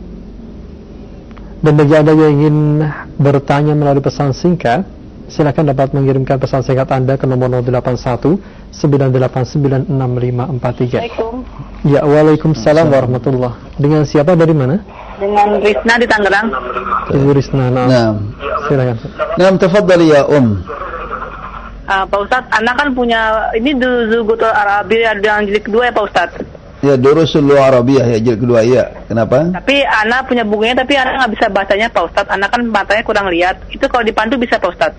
B: Dan bagi Anda yang ingin bertanya melalui pesan singkat, silakan dapat mengirimkan pesan singkat Anda ke nomor nol delapan satu sembilan delapan sembilan enam lima empat tiga.
E: Assalamualaikum.
B: Ya, waalaikumsalam warahmatullah. Dengan siapa, dari mana?
E: Dengan Risna di Tangerang.
B: Ibu Risna. Nah.
A: Nah.
B: Silakan.
A: Nah, tafadhali ya Um.
E: Uh, Pak Ustadz, anak kan punya ini Zugutul Arabi yang jilid kedua ya Pak Ustadz.
A: Ya, Durusul Arabiyah ya jilid kedua ya. Kenapa?
E: Tapi anak punya bukunya tapi anak nggak bisa bacanya Pak Ustadz. Anak kan matanya kurang lihat. Itu kalau dipandu bisa Pak Ustadz?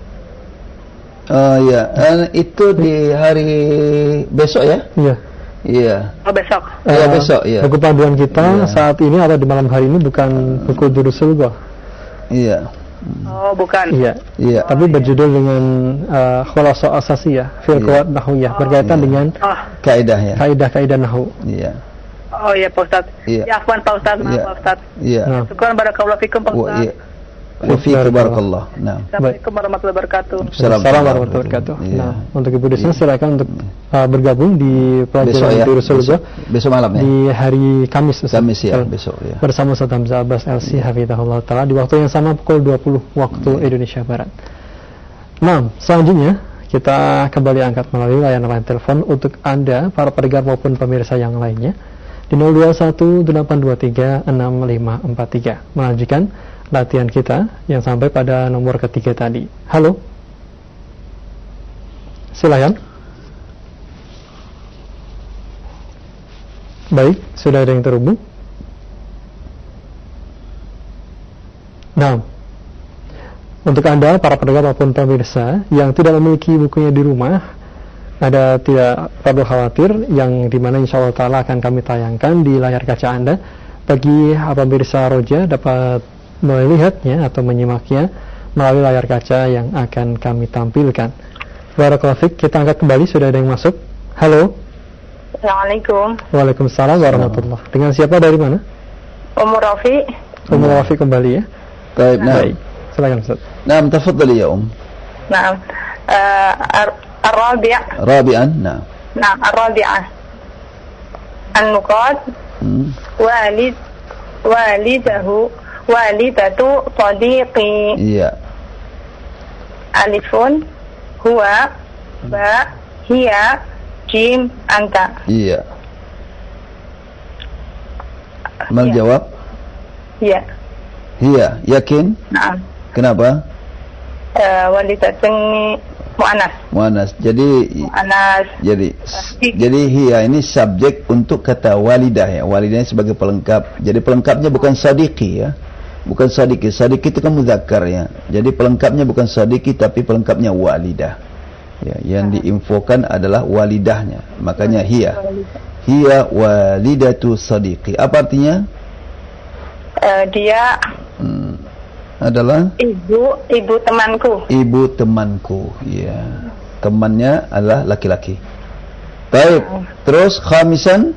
A: Oh ya, uh, itu di hari besok ya?
B: Iya.
A: Iya.
E: Oh besok.
A: Ya,
B: Uh,
A: besok ya.
B: Buku panduan kita
A: Ya.
B: saat ini atau di malam hari ini bukan buku Durusul Ghah.
A: Iya.
E: Oh bukan.
B: Iya.
A: Iya.
B: Tapi berjudul dengan uh, Khulasa Asasiyah fil
A: Iya.
B: Qawaid Nahwiyah, berkaitan
A: Iya.
B: dengan
E: Oh,
A: Kaidah ya.
B: kaidah-kaidah nahwu.
A: Iya.
E: Oh iya Pak Ustaz.
A: Iya.
E: Ya afwan Pak Ustaz, maaf
A: Iya.
E: Pak Ustaz.
A: Iya.
B: Nah.
E: Syukran barakallahu fikum Pak
A: Wa
E: Ustaz.
A: iya. Wa fiika barakallah. Nah.
E: Assalamualaikum warahmatullahi wabarakatuh.
B: Assalamualaikum warahmatullahi wabarakatuh.
A: Iya.
B: Nah, untuk Ibu Desna silakan untuk uh, bergabung di
A: Besok
B: pelajaran
A: ya.
B: Durus Sulba
A: Besok, besok malam ya.
B: di hari Kamis. Ustaz.
A: Kamis ya,
B: Betul.
A: besok ya.
B: Bersama Ustaz Hamzah Abbas L C hafizahullah taala di waktu yang sama pukul dua puluh waktu Indonesia Barat. Nah, selanjutnya kita kembali angkat melalui layanan line telepon untuk Anda para pendengar maupun pemirsa yang lainnya di nol dua satu delapan dua tiga enam lima empat tiga. Melanjutkan latihan kita yang sampai pada nomor ketiga tadi. Halo. Silakan. Baik, sudah ada yang terhubung. Nah, untuk Anda para pendengar maupun pemirsa yang tidak memiliki bukunya di rumah, ada tidak perlu khawatir, yang dimana insya Allah Ta'ala akan kami tayangkan di layar kaca Anda. Bagi pemirsa Roja dapat melihatnya atau menyimaknya melalui layar kaca yang akan kami tampilkan. Barakallahu fiik, kita angkat kembali, sudah ada yang masuk. Halo.
E: Assalamualaikum.
B: Waalaikumsalam warahmatullahi. Dengan siapa, dari mana?
E: Umur Rafi.
B: Umur Rafi kembali ya.
A: Baik, nah.
B: Baik. Silakan Ustaz.
A: Nah, tafadhali ya Um.
E: Naam. Uh, Ar-Rabi'.
A: Rabi'an, nah.
E: Naam, Ar-Rabi'ah. An-Nuqat.
A: Hmm.
E: Walid walidahu walidatu sadiqi.
A: Iya.
E: Alifun huwa ba hiya jim anta.
A: Iya. Mal
E: Ya.
A: jawab?
E: Ya.
A: Iya, yakin?
E: Naam.
A: Kenapa?
E: Uh, walidatun mu'anas.
A: Muannas. Jadi
E: Mu'anas.
A: jadi jadi hiya ini subjek untuk kata walidah ya. Walidah sebagai pelengkap. Jadi pelengkapnya bukan sadiqi ya. Bukan sadiqi. Sadiqi itu kan muzakkar ya. Jadi pelengkapnya bukan sadiqi tapi pelengkapnya walidah. Ya, yang diinfokan adalah walidahnya. Makanya hiya. Hiya walidatu sadiqi. Apa artinya?
E: Uh, dia
A: Hmm. Adalah
E: ibu ibu temanku.
A: ibu temanku. Ya. Temannya adalah laki-laki. Baik. Terus khamisan?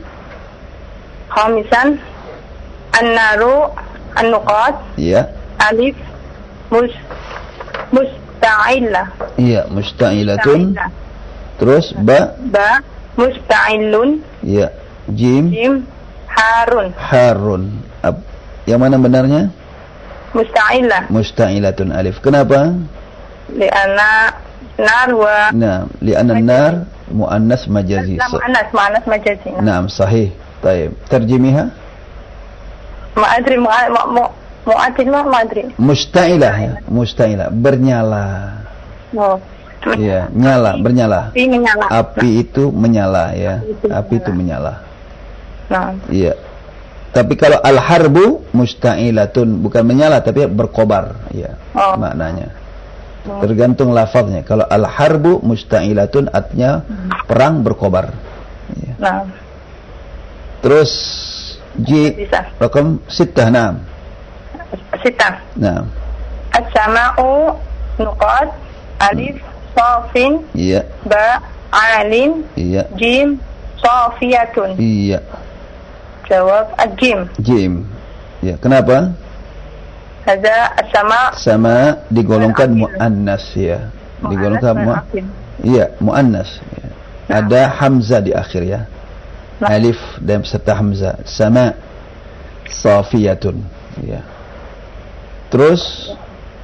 E: Khamisan an-naru an-nuqat.
A: Ya.
E: Alif mus musta'illah.
A: Iya, musta'ilatun.
E: Musta'illah.
A: Terus ba?
E: Ba musta'ilun.
A: Ya. Jim.
E: Jim harun.
A: Harun. Ab- yang mana benarnya?
E: Musta'illah.
A: Musta'ilatun alif. Kenapa?
E: Li'anna nar wa
A: Nah, li'anna nar muannas majazi.
E: Nah, mu'anas mu'anas majazi.
A: Naam, sahih. Taib. Terjemiha?
E: Ma'adri mu'adri mu'adri mu'adri.
A: Musta'ilah ya. Musta'ilah. Bernyala.
E: Oh.
A: Ya, nyala, bernyala.
E: Api menyala.
A: Api itu menyala ya. Api itu menyala.
E: Nah.
A: Iya. Tapi kalau al-harbu musta'ilatun, bukan menyala tapi berkobar ya.
E: Oh.
A: Maknanya. Tergantung lafaznya. Kalau al-harbu musta'ilatun artinya perang berkobar. Ya.
E: Nah.
A: Terus Ji
E: Bisa.
A: rakam sittah, naam.
E: Sita.
A: Naam.
E: As-sama'u nuqat alif safin
A: Iya.
E: ba alin
A: Iya.
E: jim safiyatun.
A: Iya.
E: Jawab al-jim.
A: Jim. Ya, kenapa?
E: Hadza as-sama'
A: Sama digolongkan muannas ya. Digolongkan mu
E: mu'anas.
A: Iya, muannas. Ya. Ada hamzah di akhir ya. Alif dan serta hamzah. Sama safiyatun. Ya. Terus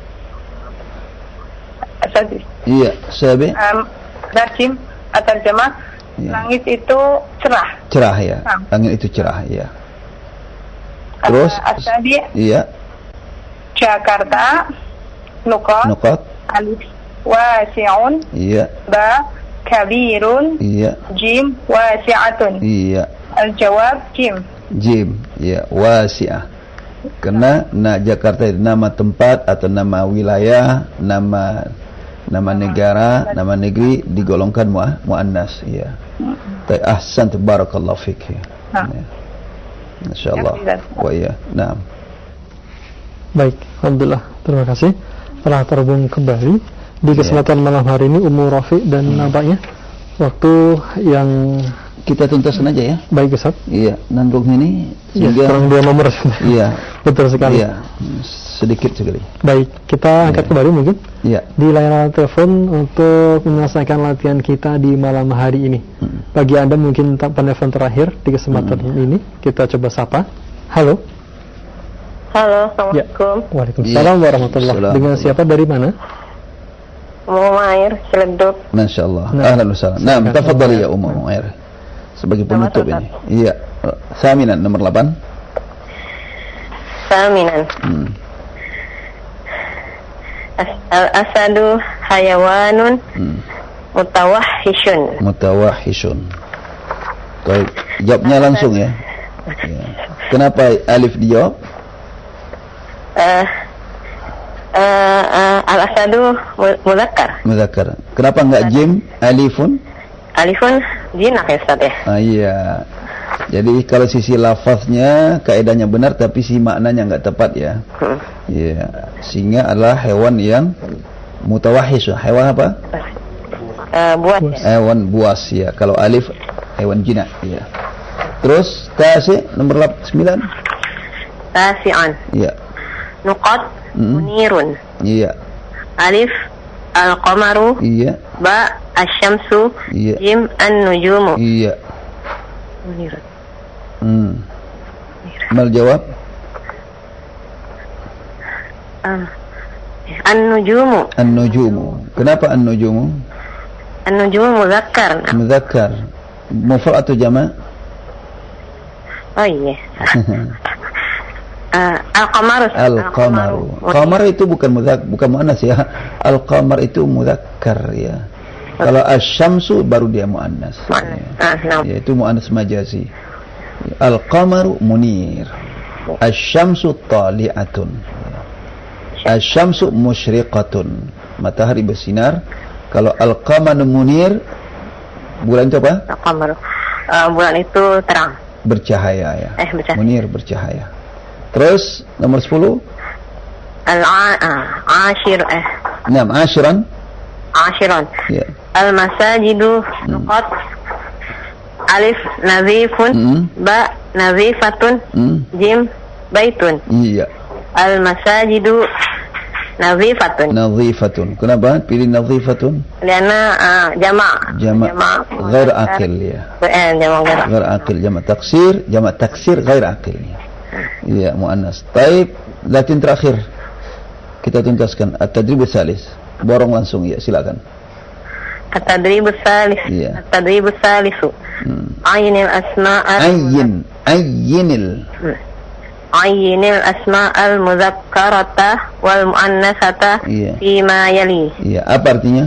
E: Asadi.
A: iya, sabi
E: Um, Rajim atau jamaah
A: Ya.
E: langit itu cerah.
A: cerah ya.
E: Nah.
A: Langit itu cerah ya. Terus
E: Asadi
A: iya,
E: Jakarta nuqat
A: nuqat.
E: alif wasi'un
A: Iya,
E: ba kabirun
A: iya,
E: jim wasi'atun.
A: iya.
E: Al-jawab jim.
A: Jim, ya, wasi'ah. Karena na Jakarta itu nama tempat atau nama wilayah, nama nama negara, nama negeri digolongkan mu muannas, ya. Tapi ahsan, barakallahu fik. Ya. Ya. Masyaallah. Wa ya. Naam.
B: Baik, alhamdulillah. Terima kasih telah terhubung kembali di kesempatan malam hari ini Ummu Rafi dan nampaknya waktu yang
A: kita tuntaskan aja ya.
B: Baik Ustaz.
A: Iya, nanggung ini
B: Ya,
A: sehingga
B: kurang dua nomor.
A: iya,
B: Betul sekali.
A: iya, sedikit sekali.
B: Baik, kita angkat
A: Ya.
B: kembali mungkin
A: Iya.
B: di layanan telepon untuk menyelesaikan latihan kita di malam hari ini.
A: Hmm.
B: Bagi Anda mungkin tak penelpon terakhir di kesempatan
A: Hmm.
B: ini, kita coba sapa. Halo.
C: Halo, Assalamualaikum.
B: Waalaikumsalam
A: Iya.
B: warahmatullahi.
A: Salam.
B: Dengan siapa, dari mana?
C: Mau air, Ciledug.
A: Masya Allah.
B: Nah.
A: Ahlan wa sahlan. Nah,
B: Silakan.
A: tafadhali ya Ummu Umair. Sebagai penutup
C: Sama-sama.
A: ini. Iya. Saminan nomor delapan.
C: Saminan.
A: Hmm.
C: As- Al-asadu hayawanun
A: Hmm.
C: mutawahhishun.
A: Mutawahhishun. Baik, jawabnya langsung ya. Ya. Kenapa alif dijawab?
C: Eh, eh, eh, Al-asadu mu- muzakkar.
A: Muzakkar. Kenapa enggak jim alifun?
C: Alifun jinak ya Ustaz ya.
A: Ah, iya. Jadi kalau sisi lafaznya kaidahnya benar tapi si maknanya enggak tepat ya.
C: Hmm.
A: Iya. Singa adalah hewan yang mutawahhish. Hewan apa?
C: Eh, buat ya.
A: Hewan buas ya. Kalau alif hewan jinak ya. Terus tasi nomor sembilan.
C: Tasi'an.
A: Iya.
C: Nuqat
A: Hmm.
C: munirun.
A: Iya.
C: Alif al-qamaru.
A: Iya.
C: Ba asyamsu.
A: Iya.
C: Jim an-nujumu.
A: Iya.
C: Munirun.
A: Hmm. Mal jawab?
C: Ah. An-nujumu.
A: An-nujumu. Kenapa an-nujumu?
C: An-nujumu muzakkar.
A: Muzakkar. Mufrad atau jama'?
C: Oh iya. Uh, Al-qamaru.
A: Al-qamaru. Qamar itu bukan mudzakkar, bukan muannas ya. Al-qamar itu mudzakkar ya. Kalau asy-syamsu baru dia muannas.
C: Muannas. Ah, nah.
A: Ya, itu muannas majazi. Al-qamaru munir. Asy-syamsu tali'atun. Asy-syamsu musyriqatun. Matahari bersinar. Kalau al-qamaru munir, bulan itu apa?
C: Al-qamaru. Uh, bulan itu terang.
A: Bercahaya ya.
C: Eh, bercahaya.
A: Munir bercahaya. Terus nomor sepuluh.
C: Al-ashir eh
A: Naam, ashiran.
C: ashiran.
A: Ya.
C: Al-masajidu nuqat. Alif nazifun.
A: Hmm.
C: Ba nazifatun.
A: Hmm.
C: Jim baitun.
A: Iya.
C: Al-masajidu nazifatun.
A: Nadhifatun. Kenapa pilih nadhifatun?
C: Liana uh, jama'
A: Jama' ghair akil ya.
C: Eh, jama' ghair
A: Ghair akil, jama' taksir, jama' taksir ghair akil. Iya, muannas. Taib, latin terakhir. Kita tuntaskan at-tadrib salis. Borong langsung ya, silakan.
C: At-tadribus salis.
A: Iya.
C: At-tadribus salisu.
A: Hmm.
C: Ainil asma'al
A: Ayyin, ayyinil.
C: Ainil asma'al muzakkarata wal muannasata
A: Iya.
C: fima yali.
A: Iya, apa artinya?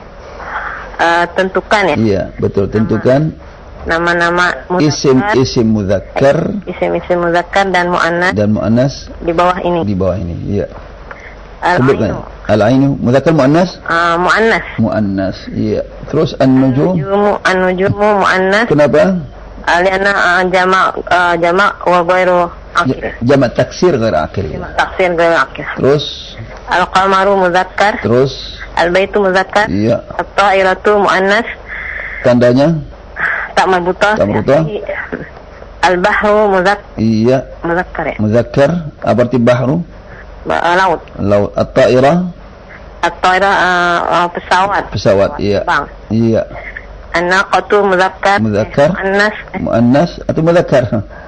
C: Uh, tentukan ya
A: Iya, betul, tentukan
C: nama-nama
A: isim
C: muzakkar,
A: isim muzakkar
C: isim-isim muzakkar dan muannas
A: dan muannas
C: di bawah ini.
A: di bawah ini. Iya.
C: Al-ainu
A: Sebutkan. Al-ainu muzakkar muannas?
C: uh, muannas.
A: Muannas. Iya. Terus an-nujum.
C: Nujumu an-nujumu muannas.
A: Kenapa?
C: Aliana uh, jama' uh, jama' wa ghairu akil.
A: Ja- Jamak taksir ghair akil.
C: Jama' taksir ghairu akil.
A: Terus
C: Al-qamaru muzakkar.
A: terus
C: Al-baitu muzakkar.
A: iya,
C: At-ta'iratu muannas.
A: tandanya
C: Tak marbutah.
A: Tak marbutah.
C: Al-bahru muzak
A: iya,
C: muzakkar ya.
A: muzakkar. Apa arti bahru?
C: Ba- uh, laut.
A: Laut. At-ta'irah
C: At-ta'ira uh, uh, pesawat.
A: pesawat. Iya.
C: Bang.
A: Iya.
C: An-naqatu muzakkar.
A: Muzakkar.
C: Muannas.
A: Muannas atau muzakkar?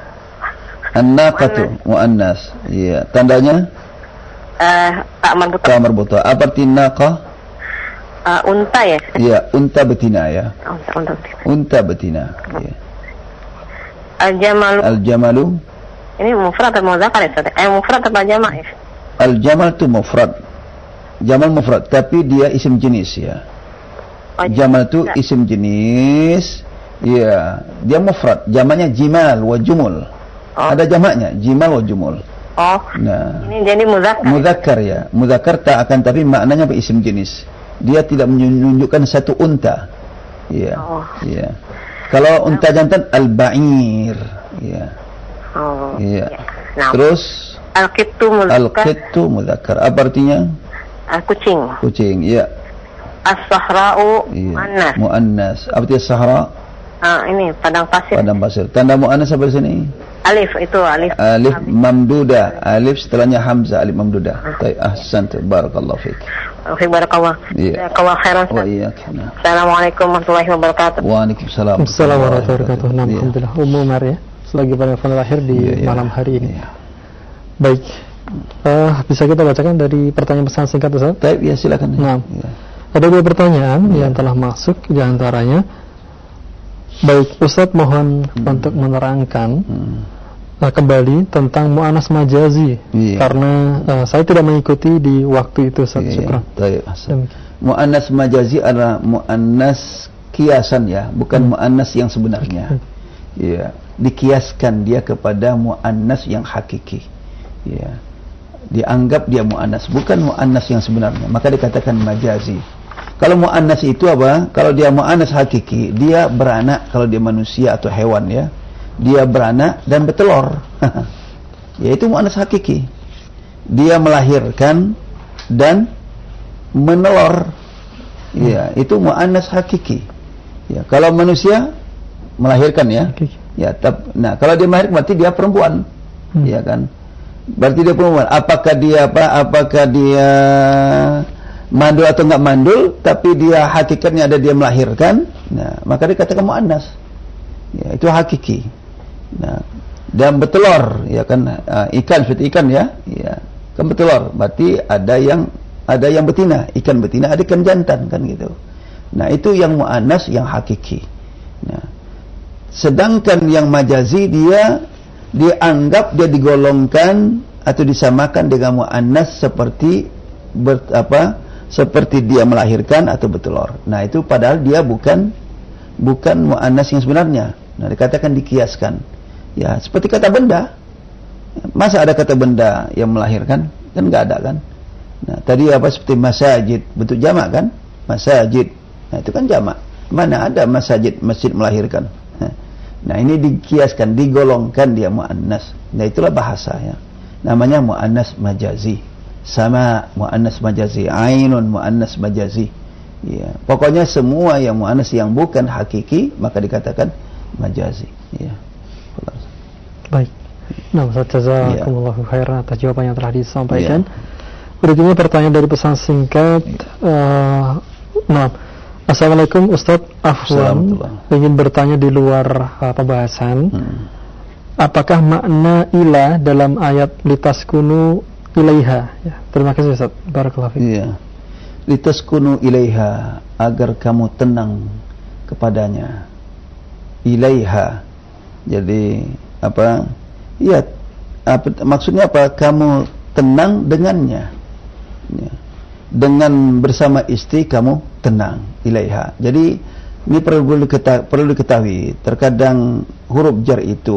A: An-naqatu muannas. Iya. Tandanya
C: Uh, tak marbutah.
A: ta marbutah. Apa arti naqah?
C: Uh, unta ya.
A: Iya, unta betina ya.
C: Unta, unta.
A: Unta betina. Iya.
C: Al-jamalu.
A: Al-jamalu.
C: Ini mufrad atau muzakkar ya? Ustaz? Eh mufrad atau jama' ya?
A: Al-jamal itu mufrad. Jamal mufrad, tapi dia isim jenis ya.
C: Oh,
A: Jamal itu
C: tidak.
A: isim jenis. Iya, dia mufrad. Jamaknya jimal wa jumul.
C: Oh.
A: Ada jamaknya, jimal wa jumul.
C: Oh.
A: Nah,
C: Ini jadi muzakkar.
A: muzakkar ya. Muzakkar tak akan, tapi maknanya apa? Isim jenis. Dia tidak menunjukkan satu unta. Iya.
C: Oh.
A: Iya. Kalau unta jantan al-ba'ir. Iya.
C: Oh.
A: Iya.
C: Nah.
A: Terus
C: Al-qittu muzakkar.
A: al-qittu muzakkar. Apa artinya?
C: Al-kucing.
A: Kucing. Iya.
C: As-sahra'u
A: Iya.
C: muannas.
A: Muannas. Apa artinya sahara?
C: Ah, ini padang pasir.
A: Padang pasir. Tanda muannas apa di sini?
C: Alif itu alif.
A: Alif mamduda. Alif setelahnya hamzah, alif mamduda. Baik, ahsant. Barakallahu fiik.
C: Oke, barakallah.
A: Iya.
C: Jazakallahu khairan.
A: Wa iyyak.
C: Assalamualaikum warahmatullahi wabarakatuh.
A: Waalaikumsalam.
B: Assalamualaikum warahmatullahi wabarakatuh. Nah,
A: Iya.
B: alhamdulillah Ummu Umar ya. Selagi pada telepon terakhir di
A: Iya, iya.
B: malam hari ini.
A: Iya.
B: Baik. Eh, bisa kita bacakan dari pertanyaan pesan singkat Ustaz?
A: Baik, ya silakan.
B: Nah.
A: Ya.
B: Ada dua pertanyaan yang telah masuk, di antaranya, baik Ustaz mohon
A: Hmm.
B: untuk menerangkan
A: Hmm.
B: uh, kembali tentang mu'annas majazi,
A: Iya.
B: karena uh, saya tidak mengikuti di waktu itu Ustaz.
A: Iya,
B: Syukran.
A: baik, ahsan.
B: Demikian.
A: Muannas majazi adalah muannas kiasan ya, bukan muannas yang sebenarnya. Ya, dikiaskan dia kepada muannas yang hakiki. Ya. Dianggap dia muannas, bukan muannas yang sebenarnya. Maka dikatakan majazi. Kalau muannas itu apa? Kalau dia muannas hakiki, dia beranak kalau dia manusia atau hewan ya. Dia beranak dan bertelur. Yaitu muannas hakiki. Dia melahirkan dan menelur. Ya, itu muannas hakiki. Ya, kalau manusia melahirkan ya.
B: Hakiki.
A: Ya, tab, nah kalau dia melahirkan berarti dia perempuan.
B: Hmm.
A: Ya kan? Berarti dia perempuan. Apakah dia apa? Apakah dia mandul atau enggak mandul, tapi dia hakikatnya ada dia melahirkan. Nah, maka dikatakan muannas. Ya, itu hakiki. Nah, dan bertelur, ya kan, uh, ikan seperti ikan ya. Ya, kan bertelur. Berarti ada yang ada yang betina, ikan betina, ada ikan jantan kan gitu. Nah, itu yang muannas yang hakiki. Nah, sedangkan yang majazi dia dianggap dia digolongkan atau disamakan dengan muannas seperti ber, apa seperti dia melahirkan atau bertelur. Nah, itu padahal dia bukan bukan muannas yang sebenarnya. Nah, dikatakan dikiaskan. Ya, seperti kata benda. Masa ada kata benda yang melahirkan? Kan enggak ada kan? Nah, tadi apa seperti masajid, bentuk jamak kan? Masajid. Nah, itu kan jamak. Mana ada masajid, masjid melahirkan? Nah, ini dikiaskan, digolongkan dia muannas. Nah, itulah bahasa ya. Namanya muannas majazi. Sama muannas majazi, ainun muannas majazi. Ya, pokoknya semua yang muannas yang bukan hakiki maka dikatakan majazi. Ya.
B: Baik. Nah, Ustaz, jazakumullahu khairan atas jawaban yang telah disampaikan.
A: Ya.
B: Berikutnya pertanyaan dari pesan singkat. Uh, nah, Assalamualaikum Ustaz, afwan, ingin bertanya di luar uh, pembahasan. Hmm. Apakah makna ilah dalam ayat litaskunu ilaiha? Ya, terima kasih Ustaz. Barakallahu fiik.
A: Iya. Litaskunu ilaiha, agar kamu tenang kepadanya. Ilaiha. Jadi apa? Iya, apa maksudnya apa? Kamu tenang dengannya. Ya. Dengan bersama istri kamu tenang, ilaiha. Jadi ini perlu diketahui, perlu diketahui. Terkadang huruf jar itu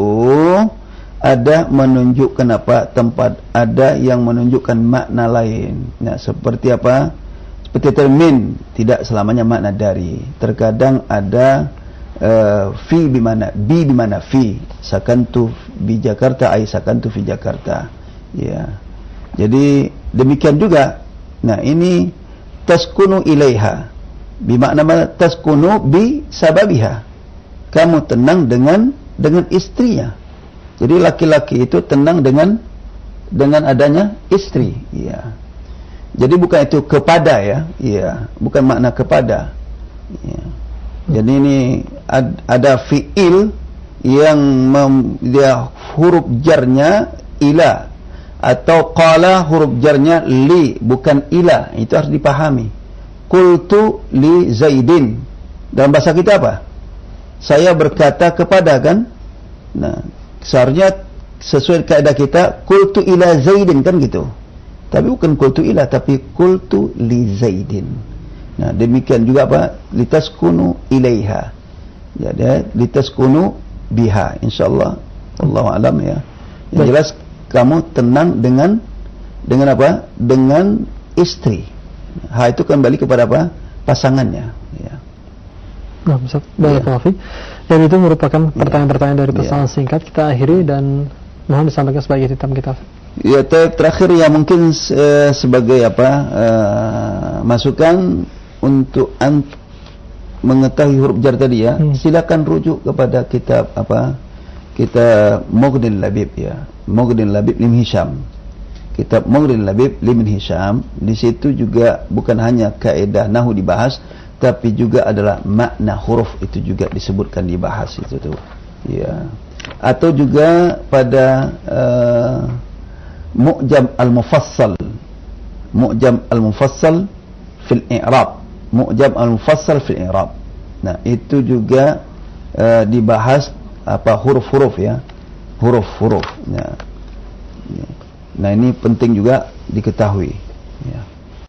A: ada menunjukkan apa? Tempat, ada yang menunjukkan makna lain. Nah, seperti apa? Seperti termin, tidak selamanya makna dari. Terkadang ada uh, fi di mana, bi di mana fi. Sakantu bi Jakarta, ai sakantu fi Jakarta. Ya. Jadi demikian juga. Nah, ini taskunu ilaiha. Bimakna mana? Taskunu bi sababiha. Kamu tenang dengan dengan istrinya. Jadi laki-laki itu tenang dengan dengan adanya istri. Ya. Jadi bukan itu kepada ya. Ya, bukan makna kepada. Ya. Jadi ini ad, ada fiil yang mem, dia huruf jarnya ila. Atau qala huruf jarnya li, bukan ila. Itu harus dipahami. Qultu li Zaidin. Dalam bahasa kita apa? Saya berkata kepada kan. Nah, seharusnya sesuai kaidah kita qultu ila Zaidin kan gitu. Tapi bukan qultu ila, tapi qultu li Zaidin. Nah, demikian juga apa? Litaskunu ilaiha. Jadi litaskunu biha, insyaallah. Wallahu alam ya. Yang jelas kamu tenang dengan dengan apa? Dengan istri. Ha, itu kembali kepada apa? Pasangannya. Ya.
B: Nah, Ustaz, barakallahu fiik. Dan itu merupakan pertanyaan-pertanyaan dari pesan ya. Singkat. Kita akhiri dan mohon disampaikan sebagai hitam kita.
A: Ya, terakhir ya mungkin uh, sebagai apa? Uh, masukan untuk ant mengetahui huruf jar tadi ya,
B: hmm.
A: silakan rujuk kepada kitab apa? Kitab Mughnil Labib ya. Mughnil Labib Ibn Hisham. Kitab Mughnil Labib Ibn Hisham, di situ juga bukan hanya kaidah nahwu dibahas, tapi juga adalah makna huruf itu juga disebutkan, dibahas itu tuh. Ya. Atau juga pada uh, Mu'jam Al-Mufassal. Mu'jam Al-Mufassal fil i'rab. Mu'jam Al-Mufassal fil i'rab. Nah, itu juga uh, dibahas apa huruf-huruf ya, huruf-huruf. Nah, nah ini penting juga diketahui. Ya.